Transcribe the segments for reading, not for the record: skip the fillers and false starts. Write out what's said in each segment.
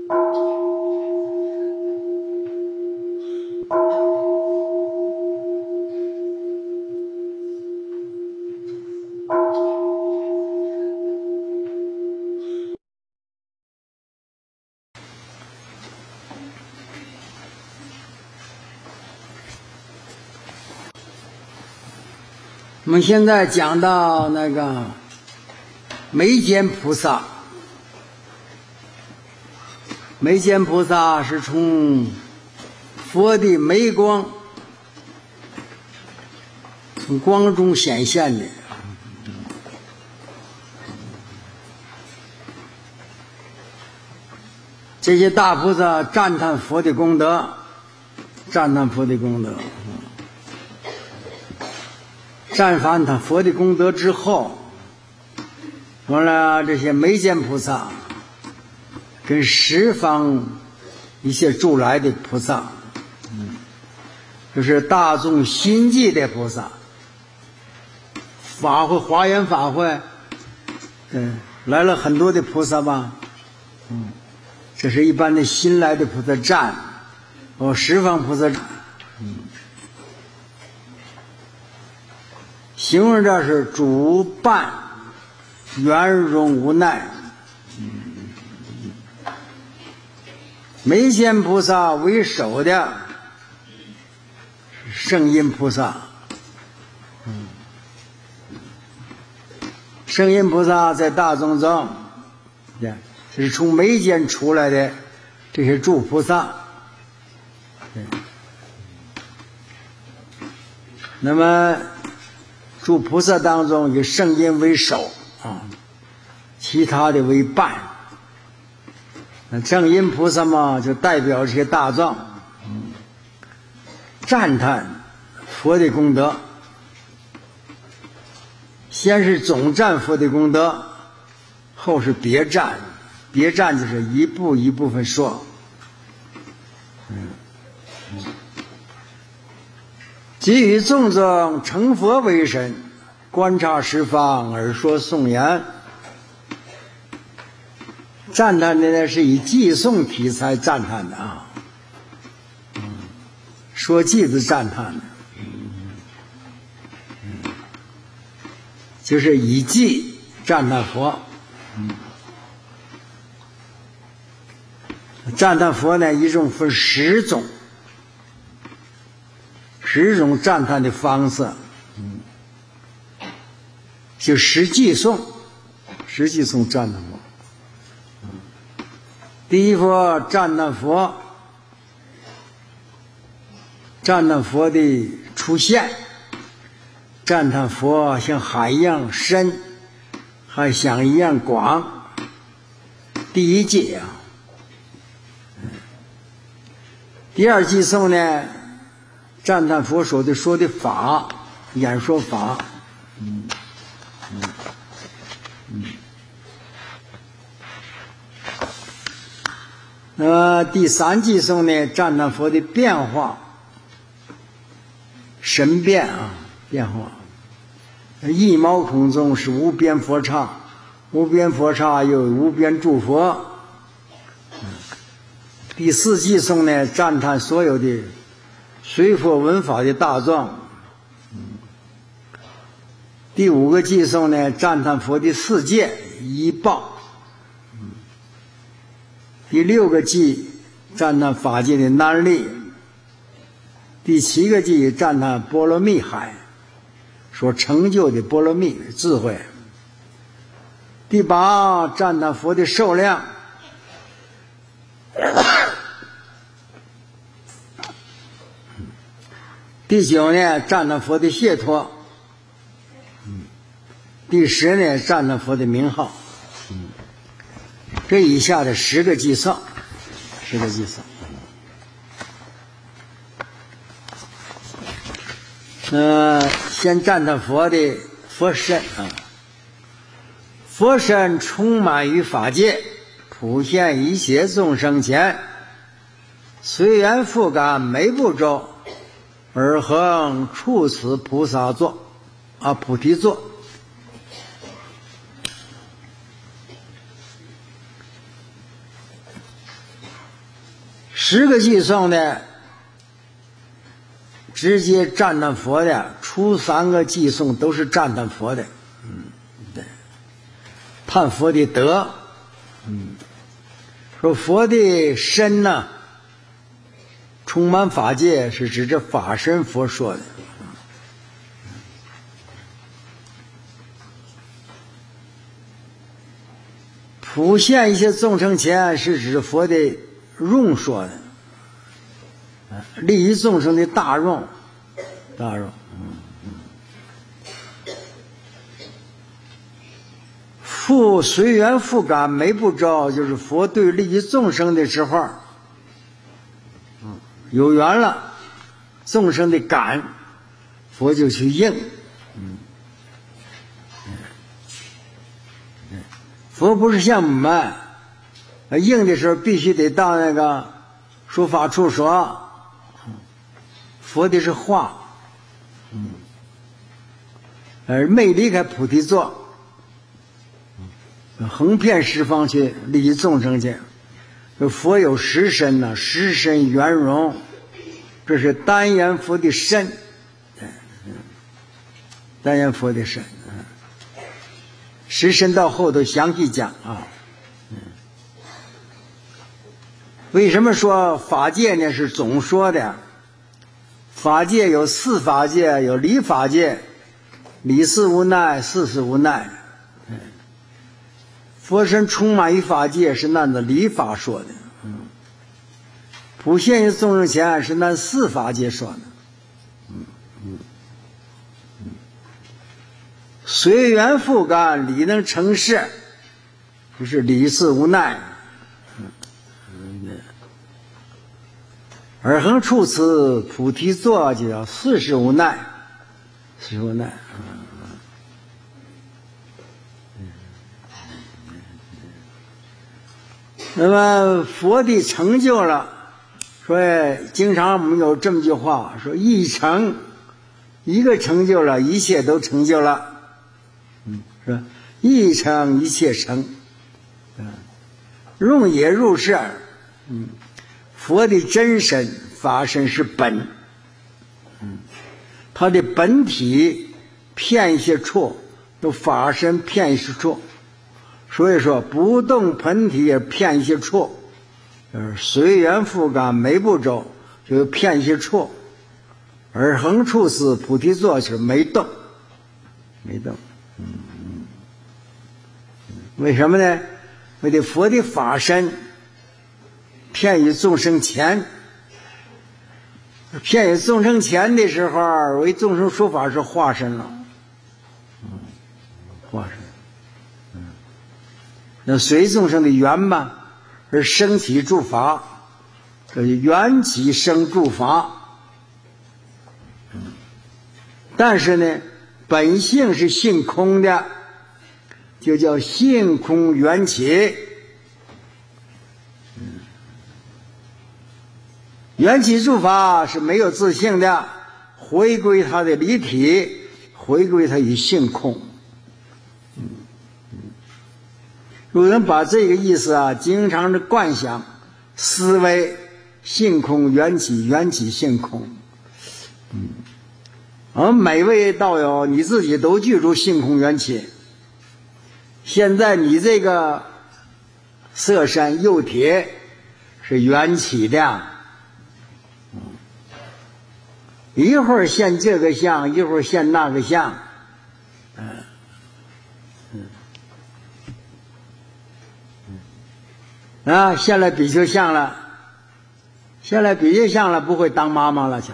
我们现在讲到那个眉间菩萨，眉间菩萨是从佛的眉光，从光中显现的。这些大菩萨赞叹佛的功德，赞叹佛的功德。赞叹他佛的功德之后，完了这些眉间菩萨跟十方一些诸来的菩萨，就是大众心际的菩萨，法会华严法会，来了很多的菩萨吧，这是一般的新来的菩萨赞，十方菩萨赞。形容这是主办圆融无奈。眉间菩萨为首的圣音菩萨，圣音菩萨在大众中，这是从眉间出来的这些诸菩萨。那么诸菩萨当中以圣音为首其他的为伴。那圣音菩萨嘛，就代表这些大众赞叹佛的功德。先是总赞佛的功德，后是别赞，别赞就是一步一部分说。给予众生成佛为身，观察十方而说颂言。赞叹的呢是以偈颂题材赞叹的啊，说偈子赞叹的，就是以偈赞叹佛。赞叹佛呢，一共分10种。10种赞叹的方式，就10偈颂赞叹佛。第一佛赞叹佛，赞叹佛的出现，赞叹佛像海一样深，还像一样广。第一偈啊。第二偈颂呢，赞叹佛说的法，演说法。那么第三偈颂呢，赞叹佛的变化，神变啊，变化。一毛空中是无边佛刹，无边佛刹又无边诸佛。第四偈颂呢，赞叹所有的随佛闻法的大众。第5个偈颂呢，赞叹佛的四戒一报。第6个偈赞叹法界的难力。第7个偈赞叹波罗蜜海所成就的波罗蜜智慧。第8赞叹佛的寿量。第9呢，赞叹佛的解脱。第10呢，赞叹佛的名号。这以下的10个偈颂，10个偈颂。先赞叹佛的佛身啊，佛身充满于法界，普现一切众生前，随缘复感每部洲，而恒处此菩萨座啊，菩提座。 10个寄送的直接赞叹佛的，出3个寄送都是赞叹佛的，对，叹佛的德，说佛的身呢，充满法界，是指着法身佛说的。普现一切众生前，是指佛的用说的，利益众生的大用，大用。复随缘复感没不着，就是佛对利益众生的时候，有缘了，众生的感，佛就去应。佛不是像我们应的时候必须得到那个说法处说，佛的是话，而没离开菩提座，横遍十方去利益众生去。佛有实身呢，实身圆融，这是单言佛的身，单言佛的身。实身到后头详细讲啊。为什么说法界呢？是总说的。法界有4法界，有理法界，理事无奈，事事无奈。佛身充满于法界，是按照理法说的。普现于众生前，是按4法界说的。随缘复感，理能成事，就是理事无奈。而恒处此菩提座，就叫事事无奈，事事无奈。那么佛的成就了，所以经常我们有这么句话，说一成，一个成就了，一切都成就了。是吧？一成一切成，用也入世。佛的真身法身是本，他的本体遍一切处，都法身遍一切处。所以说不动本体也遍一切处，随缘复感没不着，就遍一切处。而恒处此菩提座是没动，没动。为什么呢？为了佛的法身遍于众生前，遍于众生前的时候，为众生说法是化身了，化身。那随众生的缘吧，而生起诸法，缘起生诸法。但是呢，本性是性空的，就叫性空缘起。缘起诸法是没有自性的，回归它的离体，回归它以性空。有人把这个意思经常的观想思维，性空缘起，缘起性空。而每位道友你自己都记住性空缘起。现在你这个色身幼体是缘起的，一会儿现这个相，一会儿现那个相，现在比丘相了，现在比丘相了，不会当妈妈了，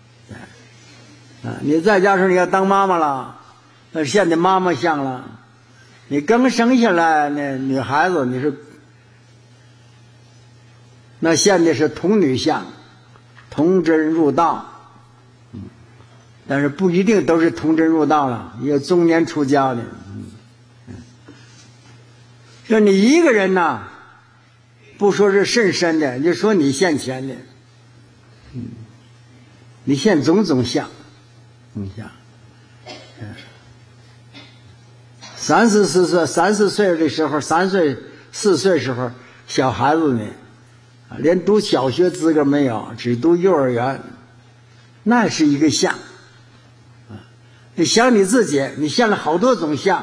你在家时你要当妈妈了，那现在妈妈相了。你刚生下来那女孩子，你是那现在是童女相，童真入道，但是不一定都是童真入道了，也有中年出家的。就你一个人呐，不说是甚深的，就说你现前的，你现种种相，相。3、4岁的时候，3岁、4岁的时候，小孩子呢， 连读小学资格没有，只读幼儿园，那是一个相。你想你自己，你现了好多种相，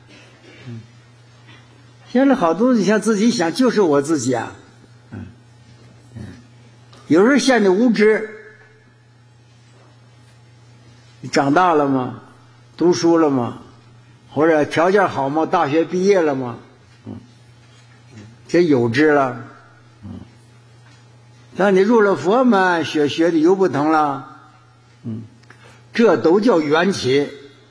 现了好多种相，自己想就是我自己啊。有时候现的无知，你长大了吗？读书了吗？或者条件好吗？大学毕业了吗？这有知了。当你入了佛门，学的又不同了。这都叫缘起。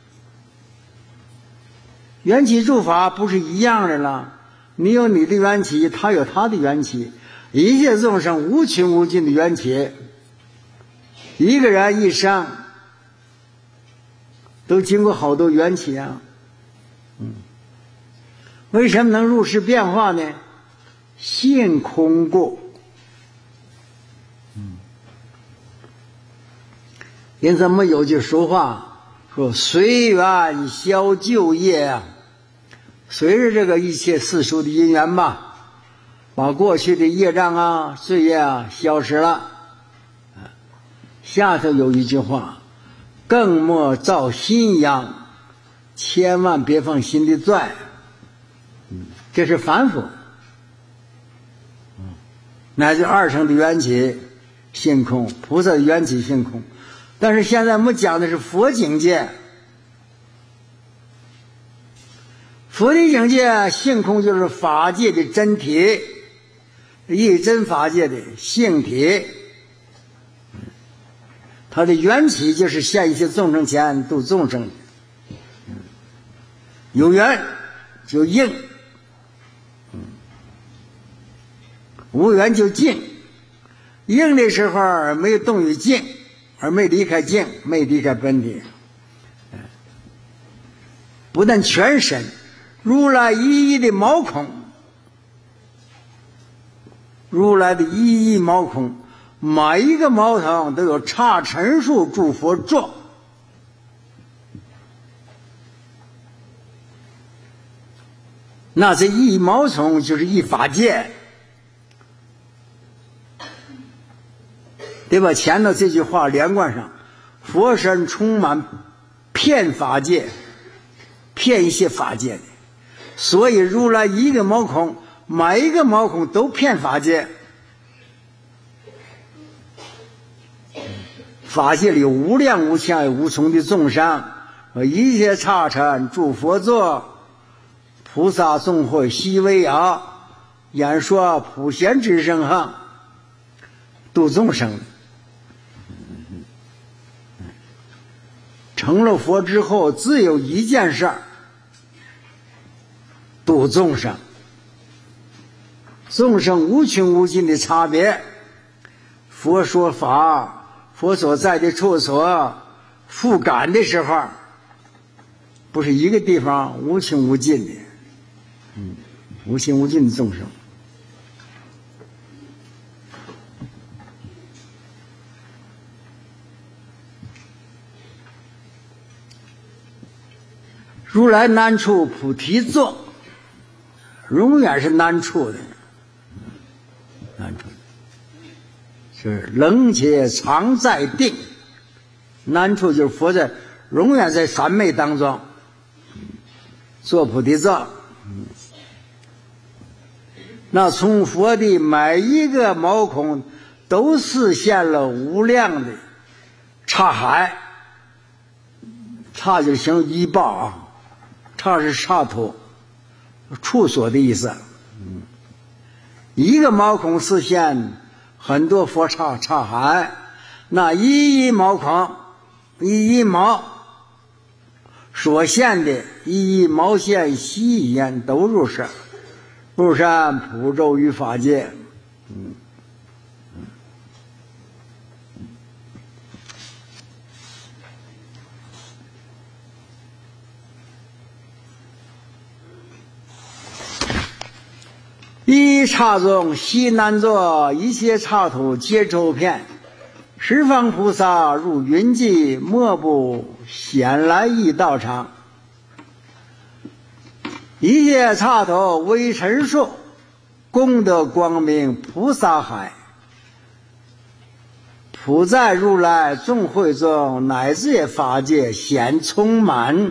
缘起诸法不是一样的了，你有你的缘起，他有他的缘起，一切众生无穷无尽的缘起。一个人一生都经过好多缘起啊。为什么能入世变化呢？性空故。因此我们有句俗话说随缘消旧业啊，随着这个一切世俗的因缘吧，把过去的业障啊罪业啊消失了。下头有一句话，更莫造新殃，千万别放新的钻。这是凡夫，乃至二乘的缘起性空，菩萨的缘起性空。但是现在我们讲的是佛境界，佛的境界性空就是法界的真体，一真法界的性体，它的缘起就是现一切众生前度众生，有缘就应，无缘就尽。应的时候没有动于静，而没离开静，没离开本体。不但全身，如来一一的毛孔，如来的一一毛孔，每一个毛孔都有刹尘数诸佛座。那这一毛孔就是一法界，得把前头这句话连贯上，佛身充满遍法界，遍一切法界的，所以如来一个毛孔，每一个毛孔都遍法界。法界里有无量无相无穷的众生，一切刹尘诸佛座，菩萨众会悉为啊，演说普贤之圣行，度众生。成了佛之后，只有一件事儿，度众生。众生无穷无尽的差别，佛说法，佛所在的处所，复感的时候，不是一个地方，无穷无尽的，无穷无尽的众生。如来难处菩提座，永远是难处的，难处是冷且常在定，难处就是佛在永远在三昧当中做菩提座。那从佛的每一个毛孔都实现了无量的刹海，刹就形容依报啊，刹是刹土，处所的意思。一个毛孔实现很多佛刹刹海，那一毛孔一毛所现的一毛线细眼都入山，入山普周于法界。一刹中悉难作，一切刹土皆周遍。十方菩萨入云际，莫不显来一道场。一切刹土为尘数， 功德光明菩萨海，普在如来众会中，乃至也法界显充满。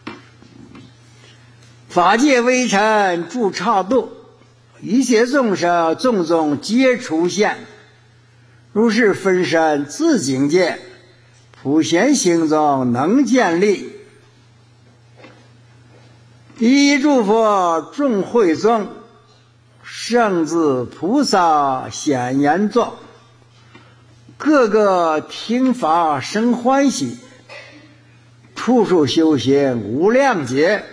法界微尘住刹度，一切众生众中皆出现。如是分身自境界，普贤行中能建立。一诸佛众会中，圣智菩萨显言作，个个听法生欢喜，处处修行无量劫。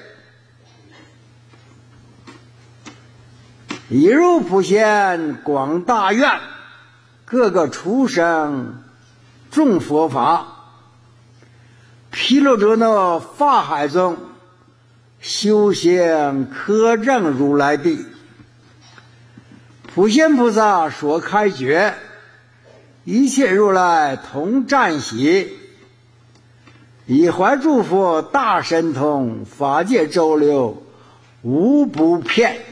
一如普贤广大愿，个个出生众佛法，毗卢遮那法海中，修行可证如来地。普贤菩萨所开觉，一切如来同赞喜。以怀诸佛大神通，法界周流无不遍。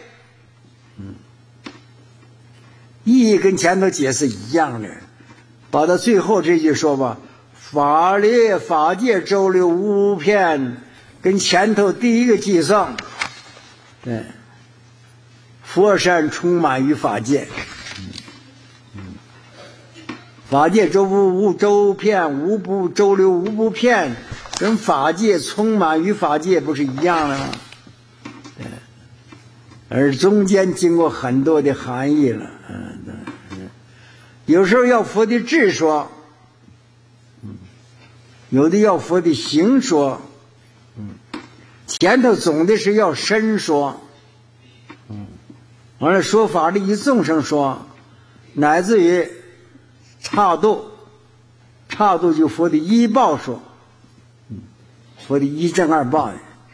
意义跟前头解释一样的，把到最后这句说吧，法力法界周流无不遍，跟前头第一个计算，对，佛身充满于法界，法界周遍无不周流无不遍，跟法界充满于法界不是一样的吗？对，而中间经过很多的含义了。有时候要佛的智说，有的要佛的行说，前头总的是要身说，完了说法利益众生说，乃至于刹度就佛的一报说，佛的一正二报，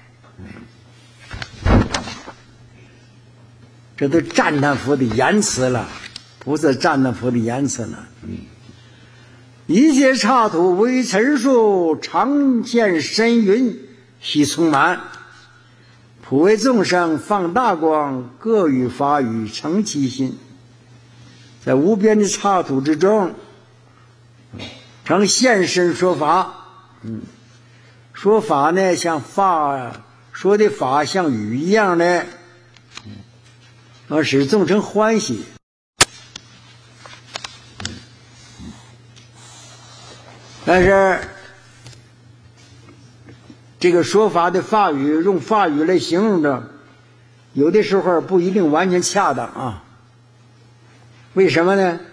这都赞叹佛的言辞了，不是赞叹佛的言辞了。一切刹土为尘数，常见深云悉充满。普为众生放大光，各语法语成其心。在无边的刹土之中，常现身说法。说法呢，像法说的法像雨一样的，使众生欢喜。但是这个说法的法语，用法语来形容着，有的时候不一定完全恰当啊。为什么呢？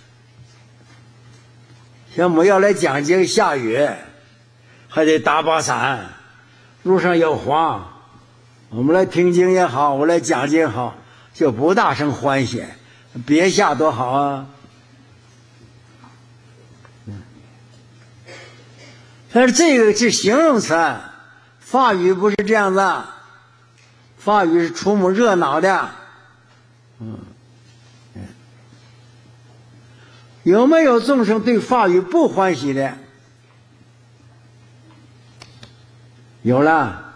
像我们要来讲经下雨，还得打把伞，路上要滑，我们来听经也好，我来讲经也好，就不大声欢喜，别下多好啊。但是这个是形容词，法语不是这样子，法语是触目热闹的。有没有众生对法语不欢喜的？有了。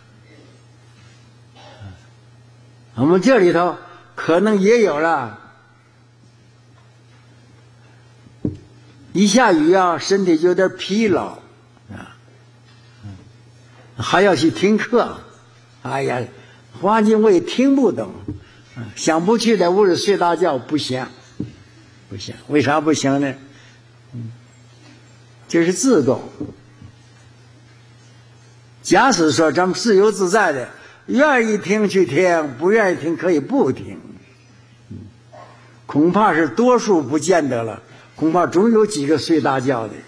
我们这里头可能也有了。一下雨啊，身体就有点疲劳还要去听课，哎呀，环境我也听不懂，想不去在屋里睡大觉不行，为啥不行呢？这是自动。假使说咱们自由自在的，愿意听去听，不愿意听可以不听，恐怕是多数不见得了，恐怕总有几个睡大觉的。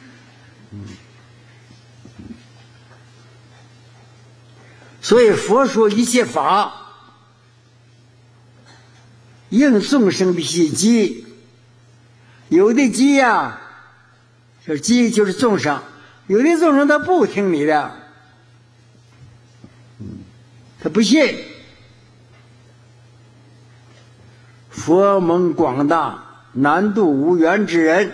所以佛说一切法应众生的习机，有的机呀，就是机就是众生，有的众生他不听你的，他不信。佛蒙广大，难度无缘之人。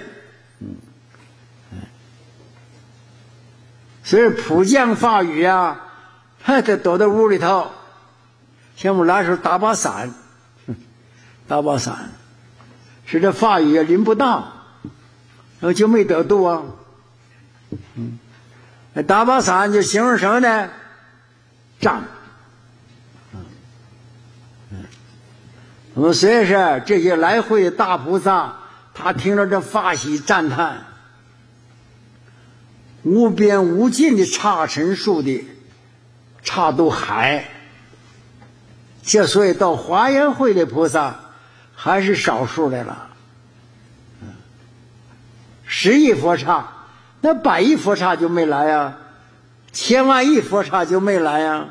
所以普降法语啊，他得躲在屋里头，像我们来时候打把伞， 大宝伞，是这法语也临不到，然后就没得度啊。大宝伞就形容什么呢？胀。所以是这些来回的大菩萨，他听着这法喜赞叹，无边无尽的刹尘数的刹度海。这所以到华严会的菩萨还是少数的了。10亿佛刹，那100亿佛刹就没来啊，1000万亿佛刹就没来啊。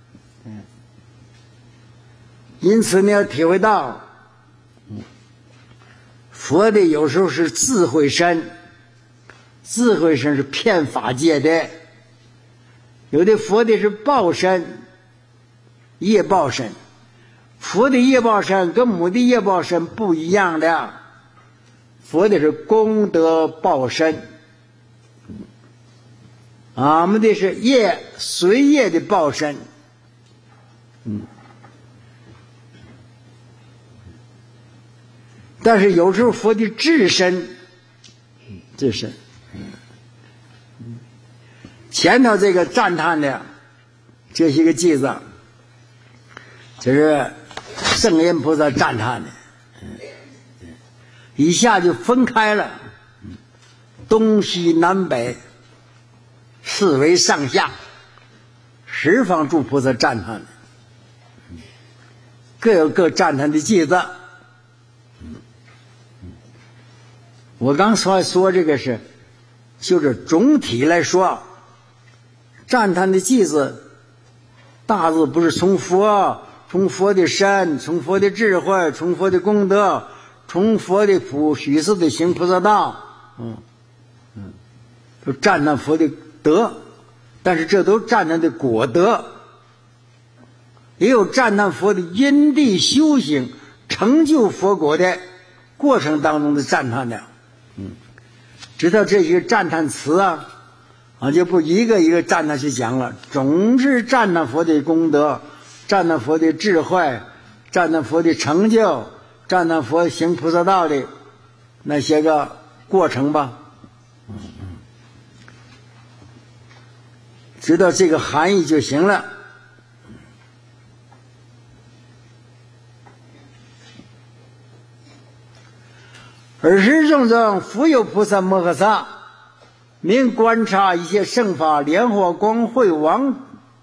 因此你要体会到，佛的有时候是智慧身，智慧身是骗法界的；有的佛的是报身，业报身。佛的业报身跟母的业报身不一样的，佛的是功德报身，俺们的是业随业的报身。但是有时候佛的智身，前头这个赞叹的，这是一个句子，就是圣严菩萨赞叹的，一下就分开了，东西南北四维上下十方诸菩萨赞叹的，各有各赞叹的句子。我刚说这个是，就是总体来说，赞叹的句子，大致不是从佛的身，从佛的智慧，从佛的功德，从佛的许世的行菩萨道，都赞叹佛的德，但是这都赞叹的果德，也有赞叹佛的因地修行成就佛果的过程当中的赞叹的。知道这些赞叹词啊，就不一个一个赞叹去讲了，总是赞叹佛的功德，赞叹佛的智慧，赞叹佛的成就，赞叹佛行菩萨道的那些个过程吧。知道这个含义就行了。尔时众中复有菩萨摩诃萨，明观察一切圣法，莲花光慧王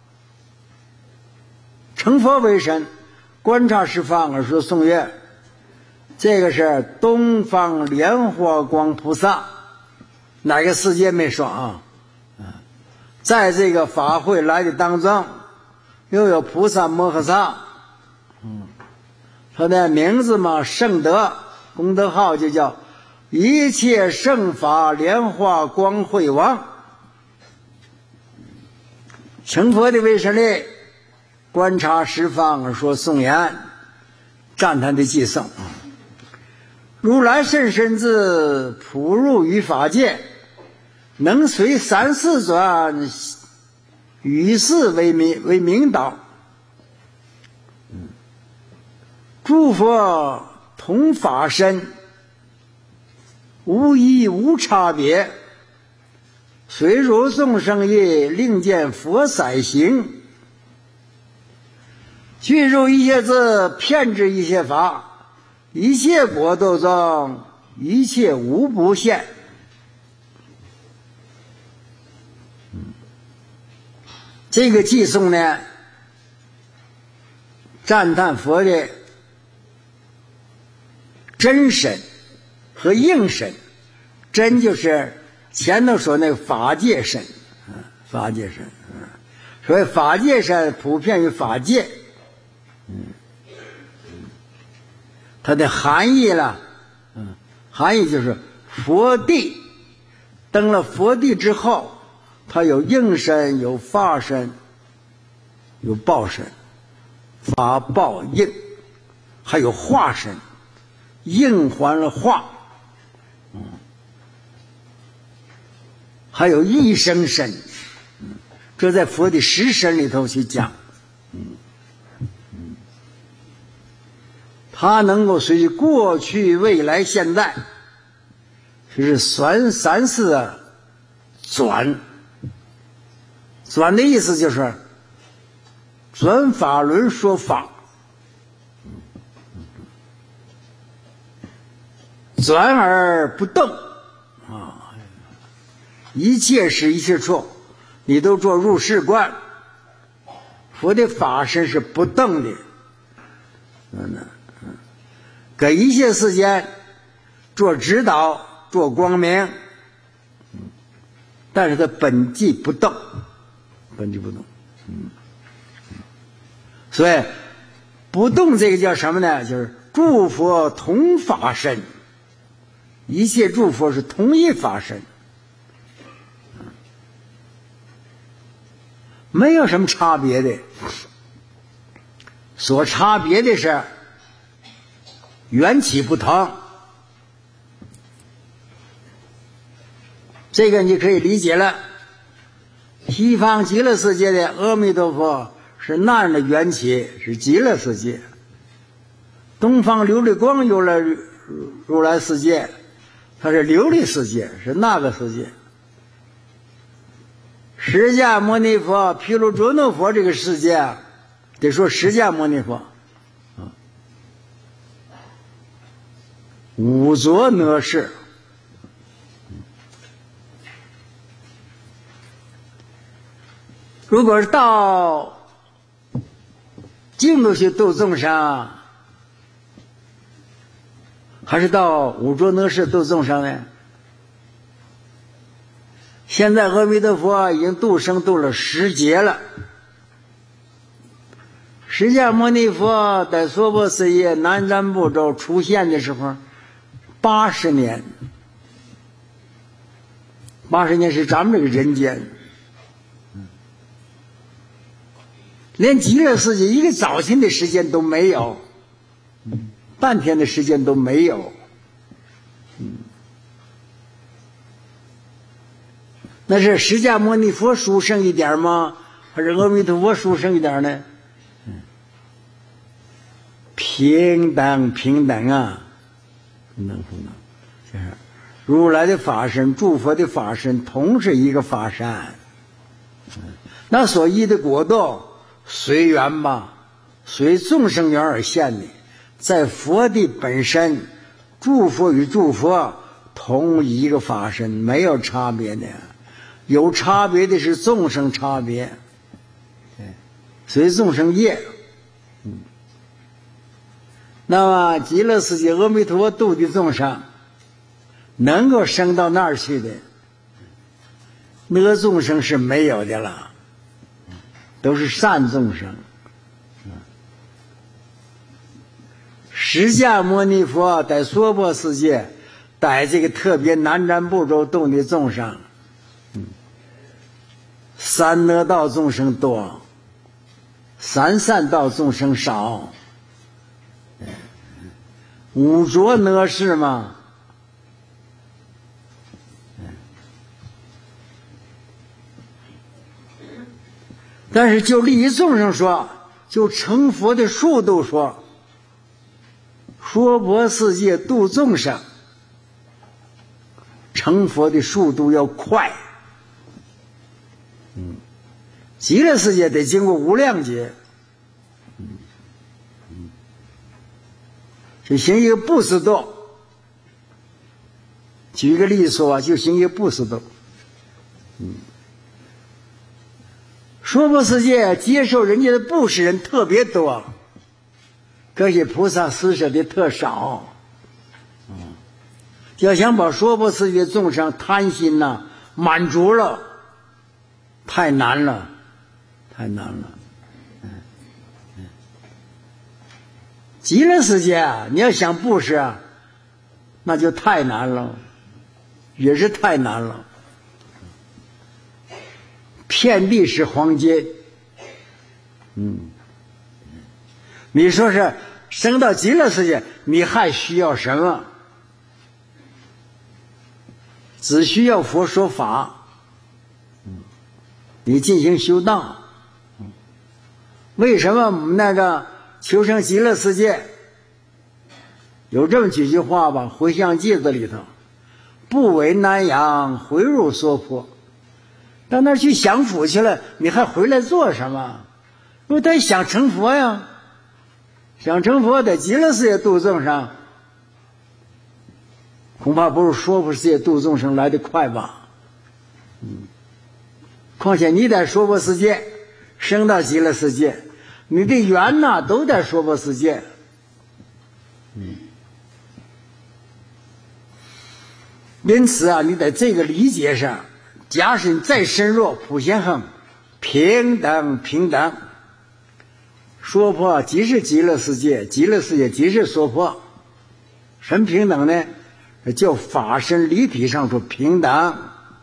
成佛为身，观察十方而说颂曰：这个是东方莲花光菩萨，哪个世界没说啊？在这个法会来的当中，又有菩萨摩诃萨，他的名字嘛，圣德功德号就叫一切圣法莲花光慧王，成佛的为神力，观察十方而说颂言，赞叹的偈颂。如来甚深智，普入于法界，能随三世转，与世为明导。诸佛同法身，无异无差别，随如众生意，令见佛色行。具入一切智，遍知一切法，一切国度中，一切无不现。这个偈颂呢，赞叹佛的真身和应身。真就是前头说那个法界身，法界身，所以法界身普遍于法界，它的含义了，含义就是佛地，登了佛地之后，它有应身，有法身，有报身，法报应，还有化身，应还了化，还有一生身，这在佛的十身里头去讲。 它能够随过去、未来、现在，就是三世转。转的意思就是转法轮说法，转而不动啊！一切是一切处，你都做入世观。佛的法身是不动的，给一切世间做指导、做光明，但是它本际不动，本际不动。所以不动这个叫什么呢？就是诸佛同法身，一切诸佛是同一法身，没有什么差别的。所差别的是缘起不同，这个你可以理解了。西方极乐世界的阿弥陀佛是那样的缘起，是极乐世界；东方琉璃光如来世界，它是琉璃世界，是那个世界。释迦牟尼佛、毗卢遮那佛这个世界，得说释迦牟尼佛，五浊那世。如果是到净土去度众生，还是到五浊那世度众生呢？现在阿弥陀佛已经度生度了10劫了。释迦牟尼佛在娑婆世界南瞻部洲出现的时候80年，80年是咱们这个人间，连极乐世界一个早晨的时间都没有，半天的时间都没有。那是释迦牟尼佛殊胜一点吗？还是阿弥陀佛殊胜一点呢？平等啊，平等。就是如来的法身、诸佛的法身同是一个法身，那所依的果道随缘吧，随众生缘而现的，在佛的本身，诸佛与诸佛同一个法身，没有差别的。有差别的是众生差别，随众生业。那么极乐世界阿弥陀佛度的众生能够升到那儿去的，那众生是没有的了，都是善众生。释迦牟尼佛在娑婆世界在这个特别南瞻部洲度的众生，三恶道众生多，三善道众生少。五浊那世嘛，但是就利益众生说，就成佛的速度说，娑婆世界度众生成佛的速度要快。极乐世界得经过无量劫，就行一个布施道。举个例子说，就行一个布施道。娑婆世界接受人家的布施人特别多，可是菩萨施舍的特少。要想把娑婆世界众生贪心呐满足了，太难了。极乐世界啊，你要想布施啊，那就太难了，也是太难了。遍地是黄金，你说是升到极乐世界，你还需要什么？只需要佛说法，你进行修道。为什么我们那个求生极乐世界有这么几句话吧，《回向偈子》里头，不为南阳，回入娑婆。到那儿去享福去了，你还回来做什么？因为他想成佛呀，想成佛在极乐世界度众生，恐怕不如娑婆世界度众生来得快吧。况且你在娑婆世界升到极乐世界，你的缘呐都在娑婆世界。因此啊，你在这个理解上，假使你再深入，普贤恒平等平等，娑婆即是极乐世界，极乐世界即是娑婆，什么平等呢？就法身离体上说平等，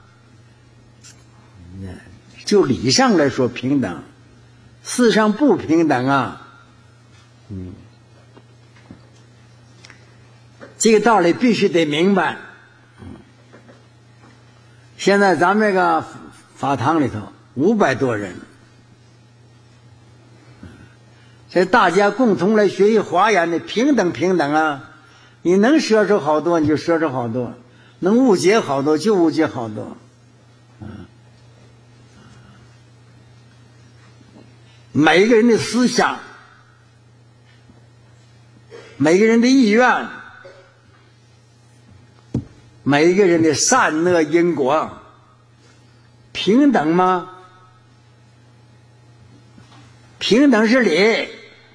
就理上来说平等，事上不平等啊。这个道理必须得明白。现在咱们这个法堂里头500多人，这大家共同来学习华严的平等平等啊！你能摄受好多你就摄受好多，能误解好多就误解好多。每一个人的思想，每个人的意愿，每一个人的善恶因果，平等吗？平等是理，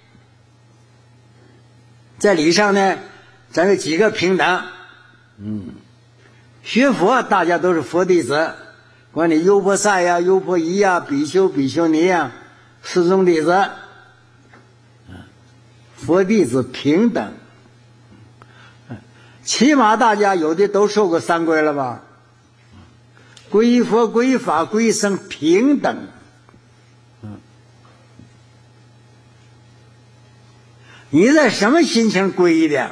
在理上呢，咱有几个平等。学佛大家都是佛弟子，管你优婆塞呀、优婆夷呀、比丘、比丘尼呀，四众弟子，佛弟子平等。起码大家有的都受过三皈了吧？皈依佛、皈依法、皈依僧，平等。你在什么心情皈依的？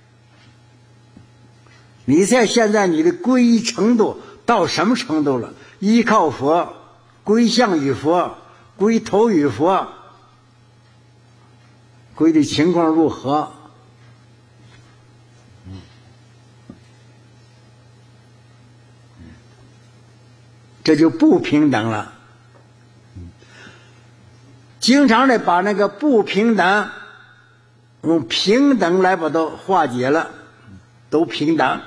你在现在你的皈依程度到什么程度了？依靠佛，归向于佛，归投于佛，皈的情况如何？这就不平等了。经常的把那个不平等用平等来把它化解了，都平等。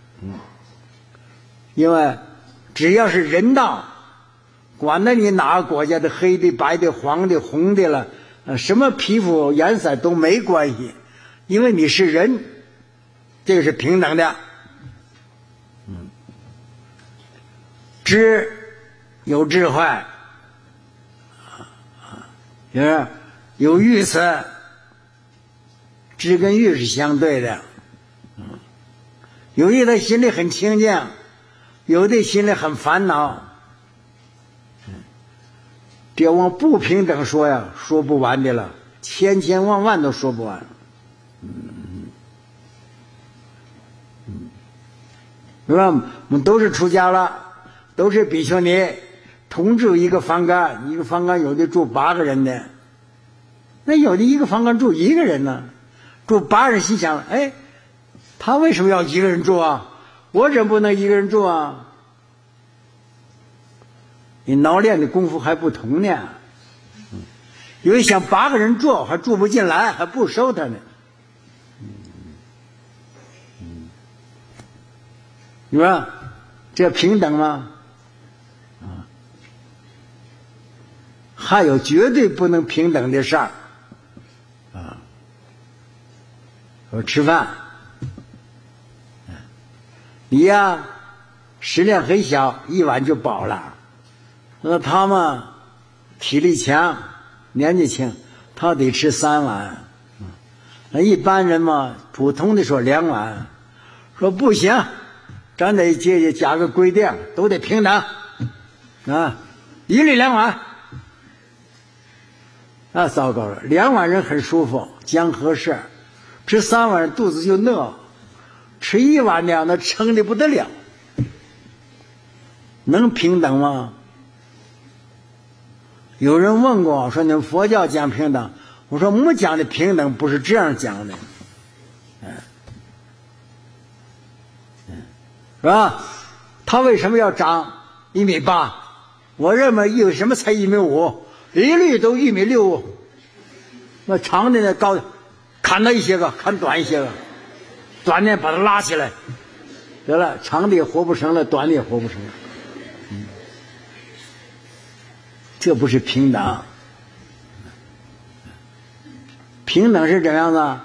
因为只要是人道，管他你哪个国家的黑的、白的、黄的、红的了，什么皮肤颜色都没关系，因为你是人，这个是平等的。知有智慧，就是有预测，知跟欲是相对的。有的他心里很清净，有的心里很烦恼。这要往不平等说呀，说不完的了，千千万万都说不完。是吧？我们都是出家了，都是比丘尼，同住一个房间，一个房间有的住8个人的，那有的一个房间住1个人呢，住8人，心想，哎，他为什么要1个人住啊？我怎么不能1个人住啊？你脑练的功夫还不同呢。有的想8个人住还住不进来，还不收他呢。你说这平等吗？还有绝对不能平等的事儿说吃饭，你呀食量很小，1碗就饱了。那他嘛体力强，年纪轻，他得吃3碗。那一般人嘛，普通的说2碗，说不行，咱得加个规定，都得平等一律2碗。那糟糕了，2碗人很舒服，将合适，吃3碗肚子就饿，吃1碗那样的撑得不得了，能平等吗？有人问过我说，你们佛教讲平等，我说我们讲的平等不是这样讲的。 是吧？他为什么要长1.8米？我认为有什么才1.5米，一律都1.65米。那长的呢，高砍到一些个，砍短一些个，短的把它拉起来，得了，长的也活不成了，短的也活不成了。这不是平等。平等是怎样的？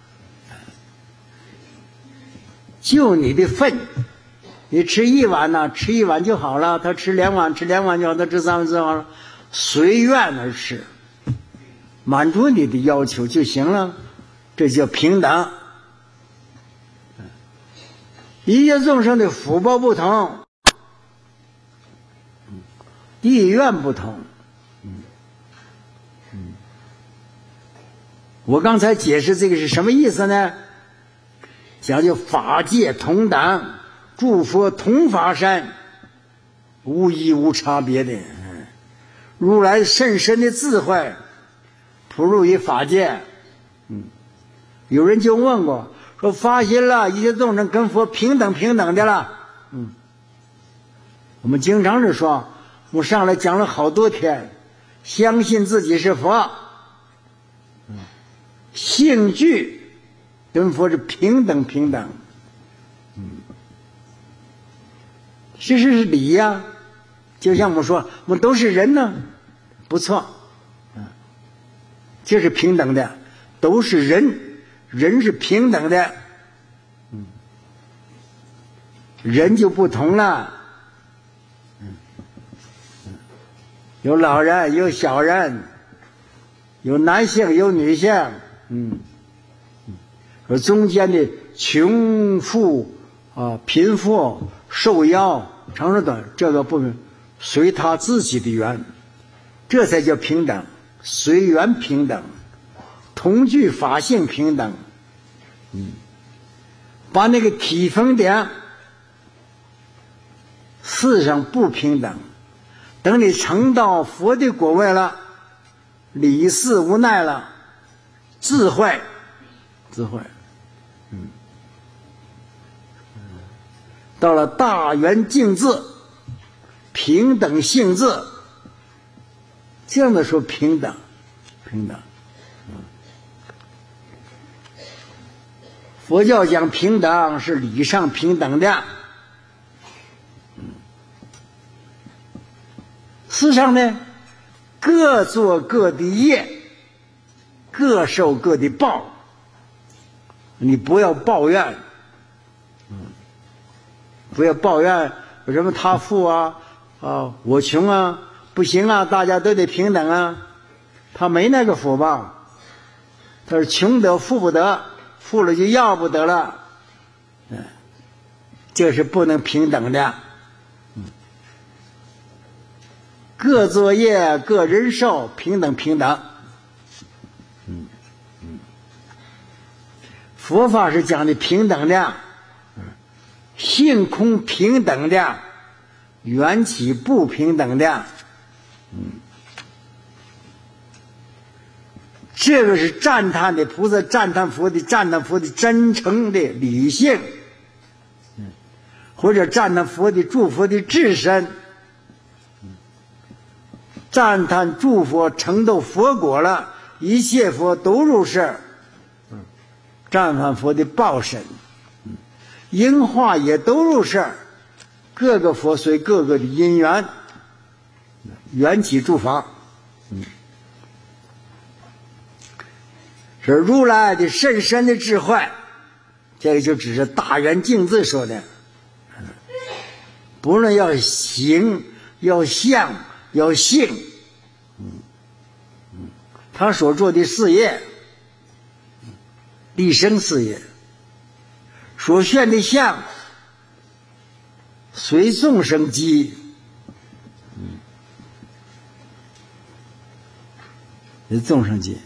就你的份，你吃1碗呢，吃1碗就好了；他吃2碗，吃2碗就好；他吃3碗就好了，随愿而吃，满足你的要求就行了，这叫平等。一切众生的福报不同，意愿不同。我刚才解释这个是什么意思呢？讲究法界同等，诸佛同法身，无异无差别的。如来甚深的智慧普入于法界。有人就问过，说发心了，一切众生跟佛平等的了。我们经常是说，我上来讲了好多天，相信自己是佛，性具跟佛是平等。这是理呀。就像我们说，我们都是人呢，不错，这是平等的，都是人，人是平等的，人就不同了，有老人，有小人，有男性，有女性，而中间的穷富贫富、寿夭、长寿短，这个部分随他自己的缘，这才叫平等，随缘平等，同具法性平等。把那个体分点，世上不平等。等你成到佛的果位了，理事无奈了，智慧，到了大圆净智，平等性智，这样的说平等。佛教讲平等是理上平等的，事实上呢，各做各的业，各受各的报。你不要抱怨，不要抱怨为什么他富我穷啊，不行啊，大家都得平等啊。他没那个福报，他是穷得富不得，富了就要不得了，这是不能平等的。各作业各人受，平等。佛法是讲的平等的，性空平等的，缘起不平等的。这个是赞叹的菩萨赞叹佛的真诚的理性，或者赞叹佛的诸佛的至身，赞叹诸佛成就佛果了，一切佛都入世，赞叹佛的报身，因化也都入世，各个佛随各个的因缘，缘起诸法。是如来的甚深的智慧，这个就只是大圆净智说的。不论要行，要相，要性，他所做的事业，立生事业，所现的相，随众生机，是众生机。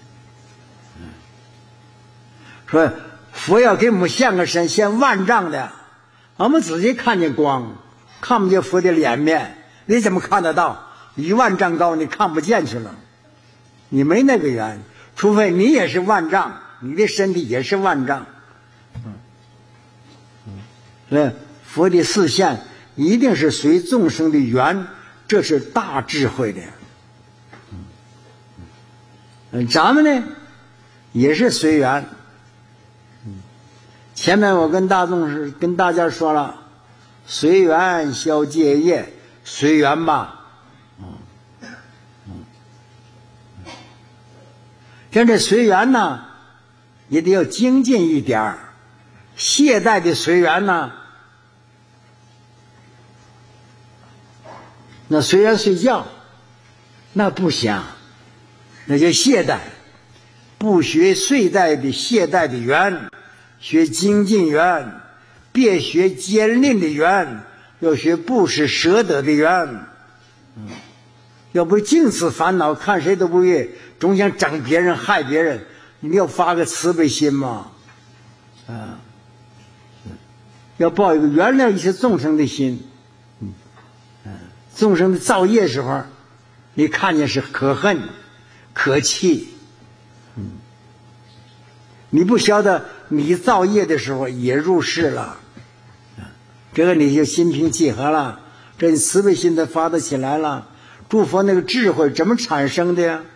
说佛要给我们现个身，现万丈的，我们仔细看见光，看不见佛的脸面，你怎么看得到？10000丈高你看不见去了，你没那个缘，除非你也是万丈，你的身体也是万丈。 佛的示现一定是随众生的缘，这是大智慧的。咱们呢也是随缘。前面我跟大家说了，随缘消戒业，随缘吧。像这随缘呢，也得要精进一点儿。懈怠的随缘呢，那随缘睡觉，那不行，那叫懈怠。不学懈怠的缘，学精进缘，别学坚定的缘，要学不施舍得的缘。要不净是烦恼，看谁都不悦，总想整别人害别人，你要发个慈悲心嘛，要抱一个原谅一些众生的心。众生的造业时候，你看见是可恨可气，你不晓得你造业的时候也入世了，这个你就心平气和了，这慈悲心都发得起来了。诸佛那个智慧怎么产生的呀？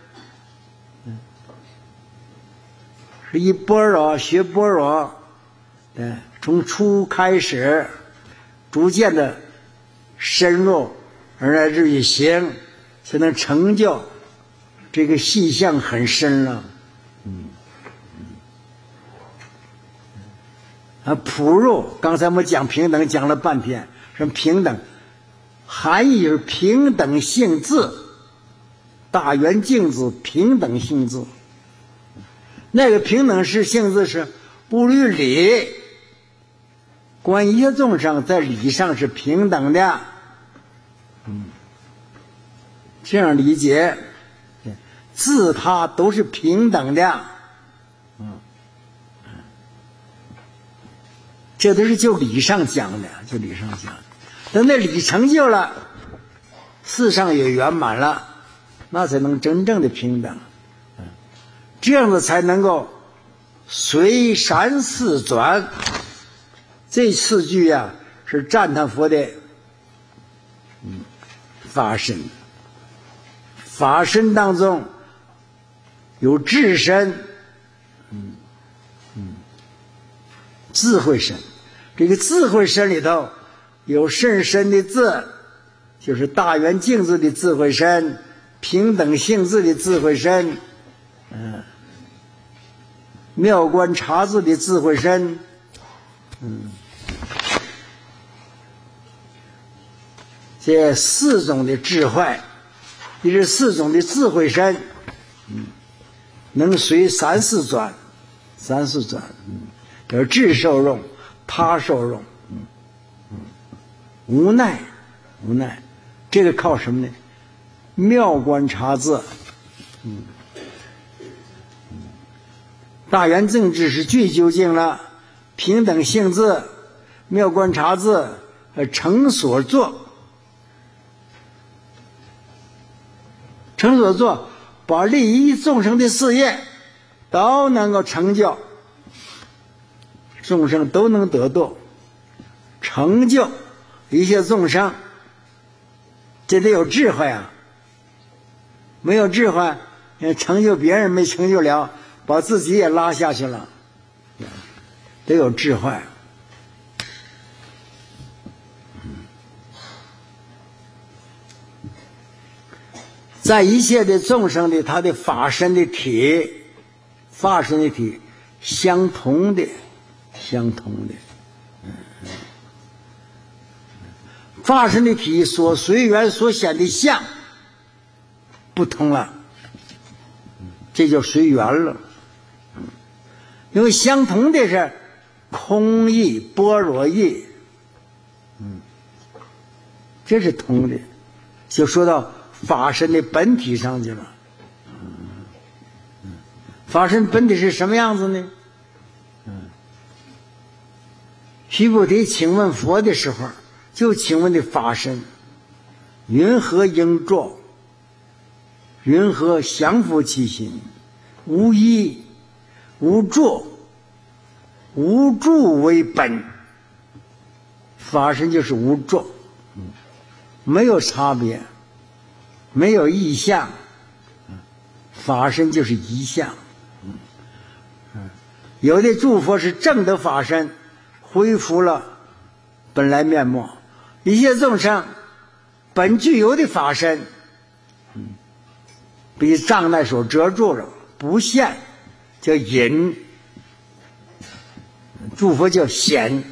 是一般若学般若，从初开始逐渐的深入，而来至于行，才能成就。这个细项很深了。普入，刚才我们讲平等讲了半天，什么平等含义是平等性质，大圆镜子平等性质。那个平等是性质是不于理，观一切众生在理上是平等的。这样理解，自他都是平等的。这都是就理上讲的，就理上讲。等那理成就了，事上也圆满了，那才能真正的平等。这样子才能够随三世转。这四句啊，是赞叹佛的法身。法身当中有智身，智慧身。这个智慧身里头有甚深的智，就是大圆镜子的智慧身，平等性质的智慧身，妙观察智的智慧身，这四种的智慧，也是四种的智慧身，能随三世转，有智受用，他受用，无奈，这个靠什么呢？妙观察智，大圆正智是最究竟了，平等性质，妙观察智，成所作，把利益众生的事业都能够成就，众生都能得度，成就一切众生，这得有智慧啊！没有智慧，成就别人没成就了，把自己也拉下去了，得有智慧。在一切的众生的他的法身的体相同的，法身的体所随缘所显的相不同了，这就随缘了。因为相同的是空义般若义，这是同的，就说到法身的本体上去了。法身本体是什么样子呢？须菩提请问佛的时候，就请问的法身，云何应作？云何降伏其心？无依无作无助为本。 法身就是无状，没有差别，没有异相，法身就是一相。有的诸佛是正的法身，恢复了本来面目；一些众生本具有的法身，被障碍所遮住了，不现，叫隐；诸佛叫显。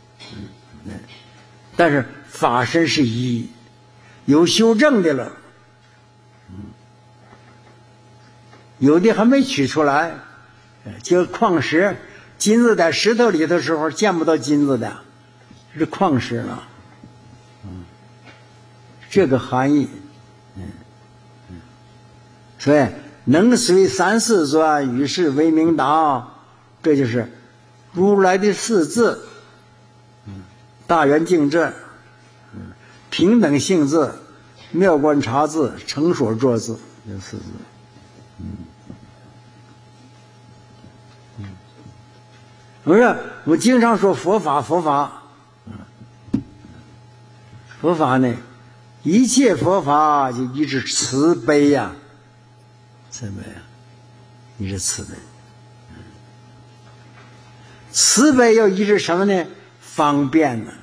但是法身是一，有修正的了，有的还没取出来。就矿石，金子在石头里的时候见不到金子的，是矿石了。这个含义。所以能随三世转，与世为明道，这就是如来的四字：大圆净智、平等性智、妙观察智、成所作智，这四字。不是，我经常说佛法，佛法呢，一切佛法就一直慈悲呀，慈悲呀，一直慈悲。慈悲要一直什么呢？方便呢。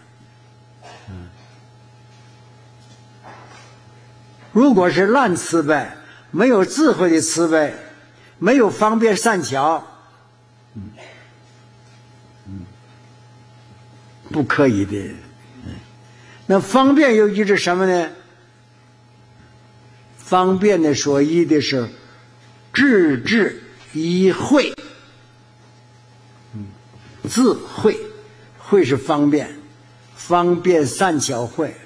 如果是烂慈悲，没有智慧的慈悲，没有方便善巧，不可以的。那方便又一直什么呢？方便的所依的是智智一慧，智慧，慧是方便，方便善巧慧。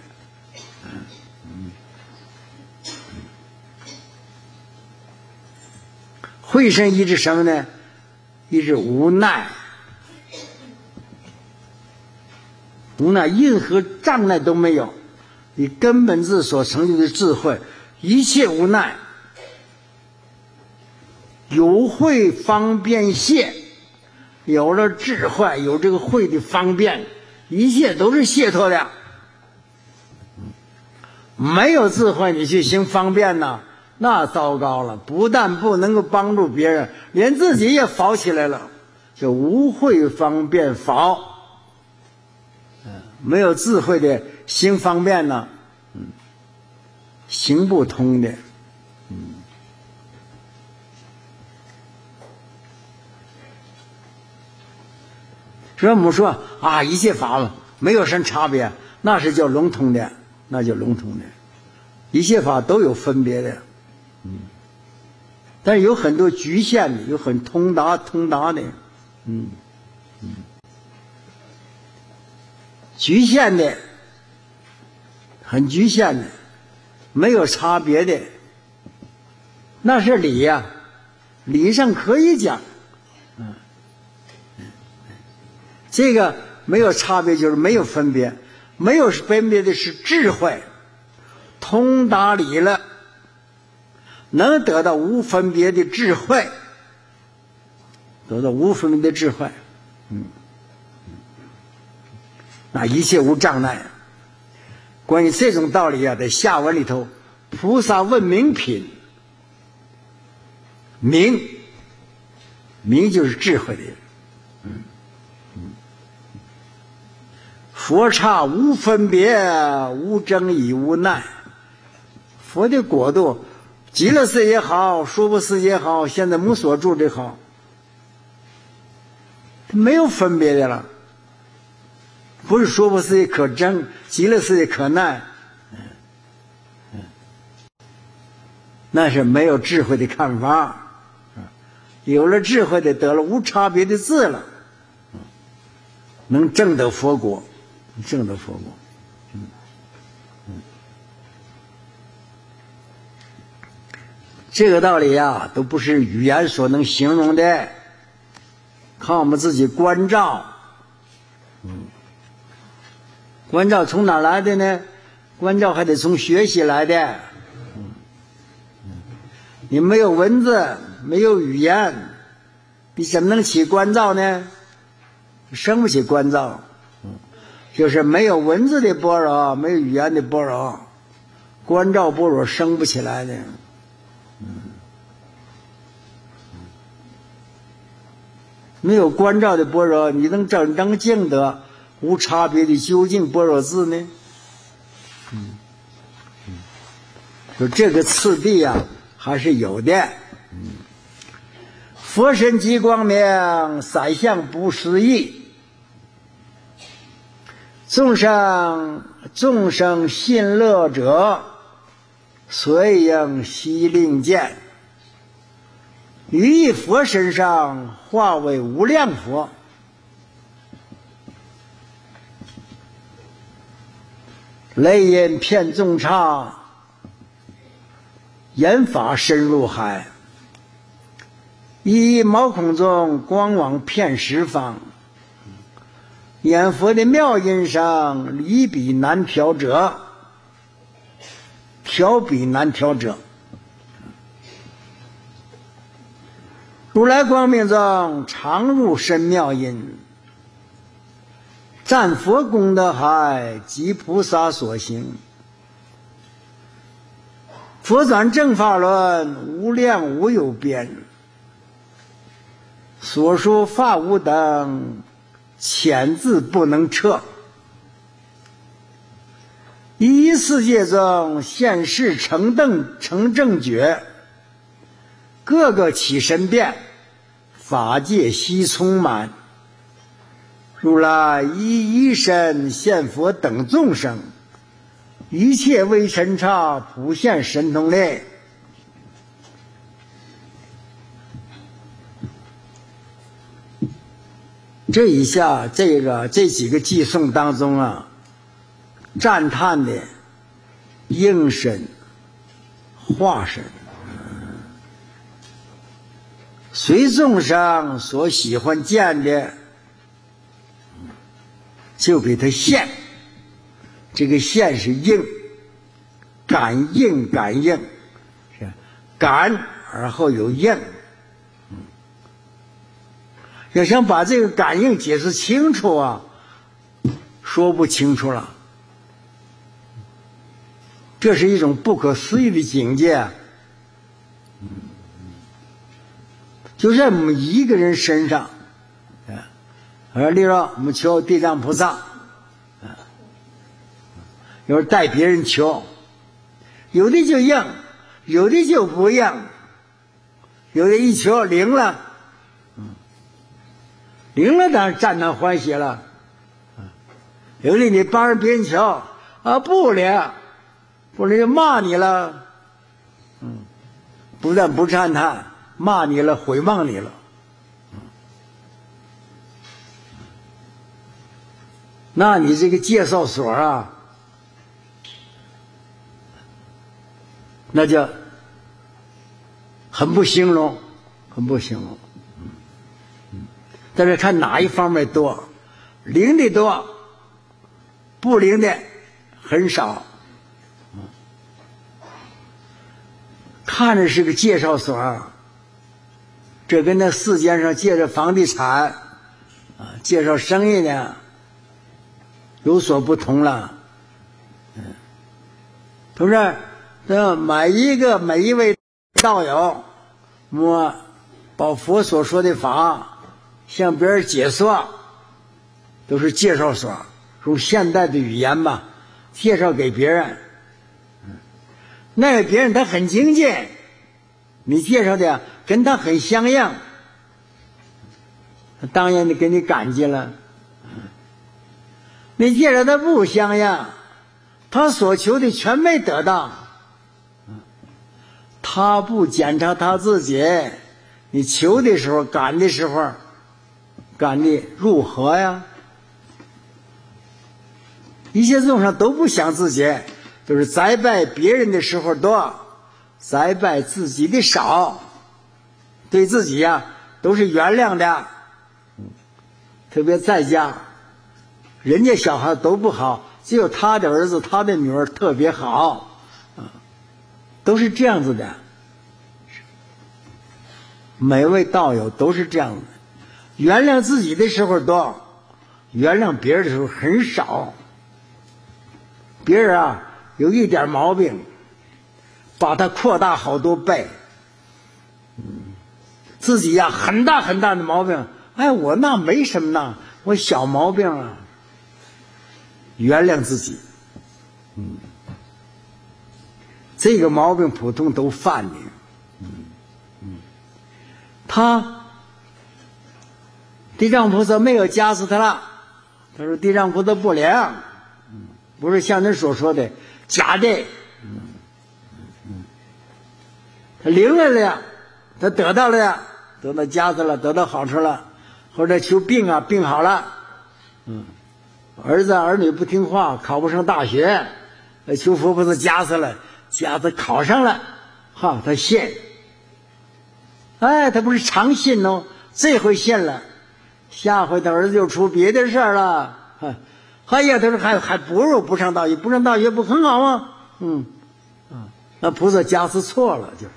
慧身一直什么呢？一直无奈，无奈，任何障碍都没有，你根本自所成就的智慧，一切无奈，有慧方便解，有了智慧，有这个慧的方便，一切都是解脱的。没有智慧你去行方便呢，那糟糕了，不但不能够帮助别人，连自己也fal起来了，就无慧方便fal。没有智慧的行方便呢，行不通的。所以我们说啊，一切法没有什么差别，那是叫笼统的，那叫笼统的。一切法都有分别的，但是有很多局限的，有很通达的，局限的，很局限的，没有差别的，那是理呀，理上可以讲，这个没有差别就是没有分别，没有分别的是智慧，通达理了，能得到无分别的智慧，得到无分别的智慧，那一切无障碍。关于这种道理啊，在下文里头，菩萨问明品，明就是智慧的人。佛刹无分别，无争议，无奈。佛的国度，极乐世界也好，娑婆世界也好，现在无所住的好，没有分别的了。不是娑婆世界可争，极乐世界可奈，那是没有智慧的看法。有了智慧的，得了无差别的智了，能证得佛果，证得佛果。这个道理啊，都不是语言所能形容的，靠我们自己关照。关照从哪来的呢？关照还得从学习来的。你没有文字，没有语言，你怎么能起关照呢？生不起关照。 就是没有文字的般若，没有语言的般若，观照般若生不起来的。没有观照的般若，你能真正证得无差别的究竟般若字呢？就这个次第啊，还是有的。佛身极光明，三相不思议。众生信乐者，随应悉令见。于一佛身上化为无量佛，雷音遍众刹，言法深入海。一毛孔中光网遍十方，念佛的妙音上，离彼难调者，调彼难调者。如来光明中常入深妙音，赞佛功德海，即菩萨所行。佛转正法论，无量无有边，所说法无等，千字不能彻。一世界中现世成正觉，个个起身变，法界悉充满。如来一身现佛等众生，一切为神刹，普现神通力。这一下这几个偈颂当中啊，赞叹的应身化身，随众生所喜欢见的，就给他现。这个现是应，感应是感而后有应。要想把这个感应解释清楚啊，说不清楚了。这是一种不可思议的境界，就在我们一个人身上。例如我们求地藏菩萨，有时带别人求，有的就应，有的就不应，有的一求灵了，灵了当然赞叹欢喜了。有的你帮着别人求啊，不灵就骂你了，不但不赞叹，骂你了，毁谤你了。那你这个介绍所啊，那就很不兴隆。但是看哪一方面多，灵的多，不灵的很少。看着是个介绍所，这跟那世间上介绍房地产介绍生意的有所不同了。同志，每一位道友，我把佛所说的法向别人解说，都是介绍所，用现代的语言吧，介绍给别人。那个别人他很精进，你介绍的跟他很相应，当然得给你感激了。你介绍他不相应，他所求的全没得到，他不检查他自己，你求的时候赶的时候赶的如何呀？一切众生都不想自己，都是栽拜别人的时候多，栽拜自己的少，对自己呀都是原谅的。特别在家，人家小孩都不好，只有他的儿子他的女儿特别好，都是这样子的。每位道友都是这样的，原谅自己的时候多， 原谅别人的时候很少。别人啊有一点毛病，把它扩大好多倍。自己呀很大很大的毛病，哎，我那没什么呢，我小毛病啊。原谅自己。这个毛病普通都犯的。地藏菩萨没有加持他了。他说地藏菩萨不良，不是像人所说的假的。他灵来了呀，他得到了呀，得到加持了，得到好处了，或者求病啊，病好了。儿子儿女不听话，考不上大学，求佛菩萨加持了，加持考上了，哈，他信。哎，他不是常信哦，这回信了，下回他儿子就出别的事儿了。哎呀，他说还不如不上大学，不上大学不很好吗？那菩萨加持错了，就是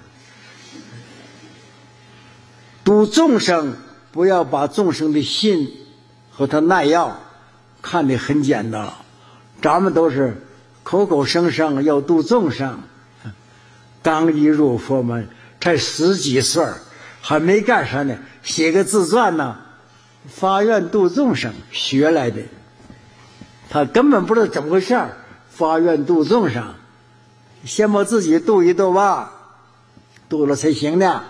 度众生，不要把众生的心和他耐药看得很简单。咱们都是口口声声要度众生，刚一入佛门才10几岁，还没干啥呢，写个自传呢，发愿度众生学来的，他根本不知道怎么回事，发愿度众生，先把自己度一度吧，度了才行的。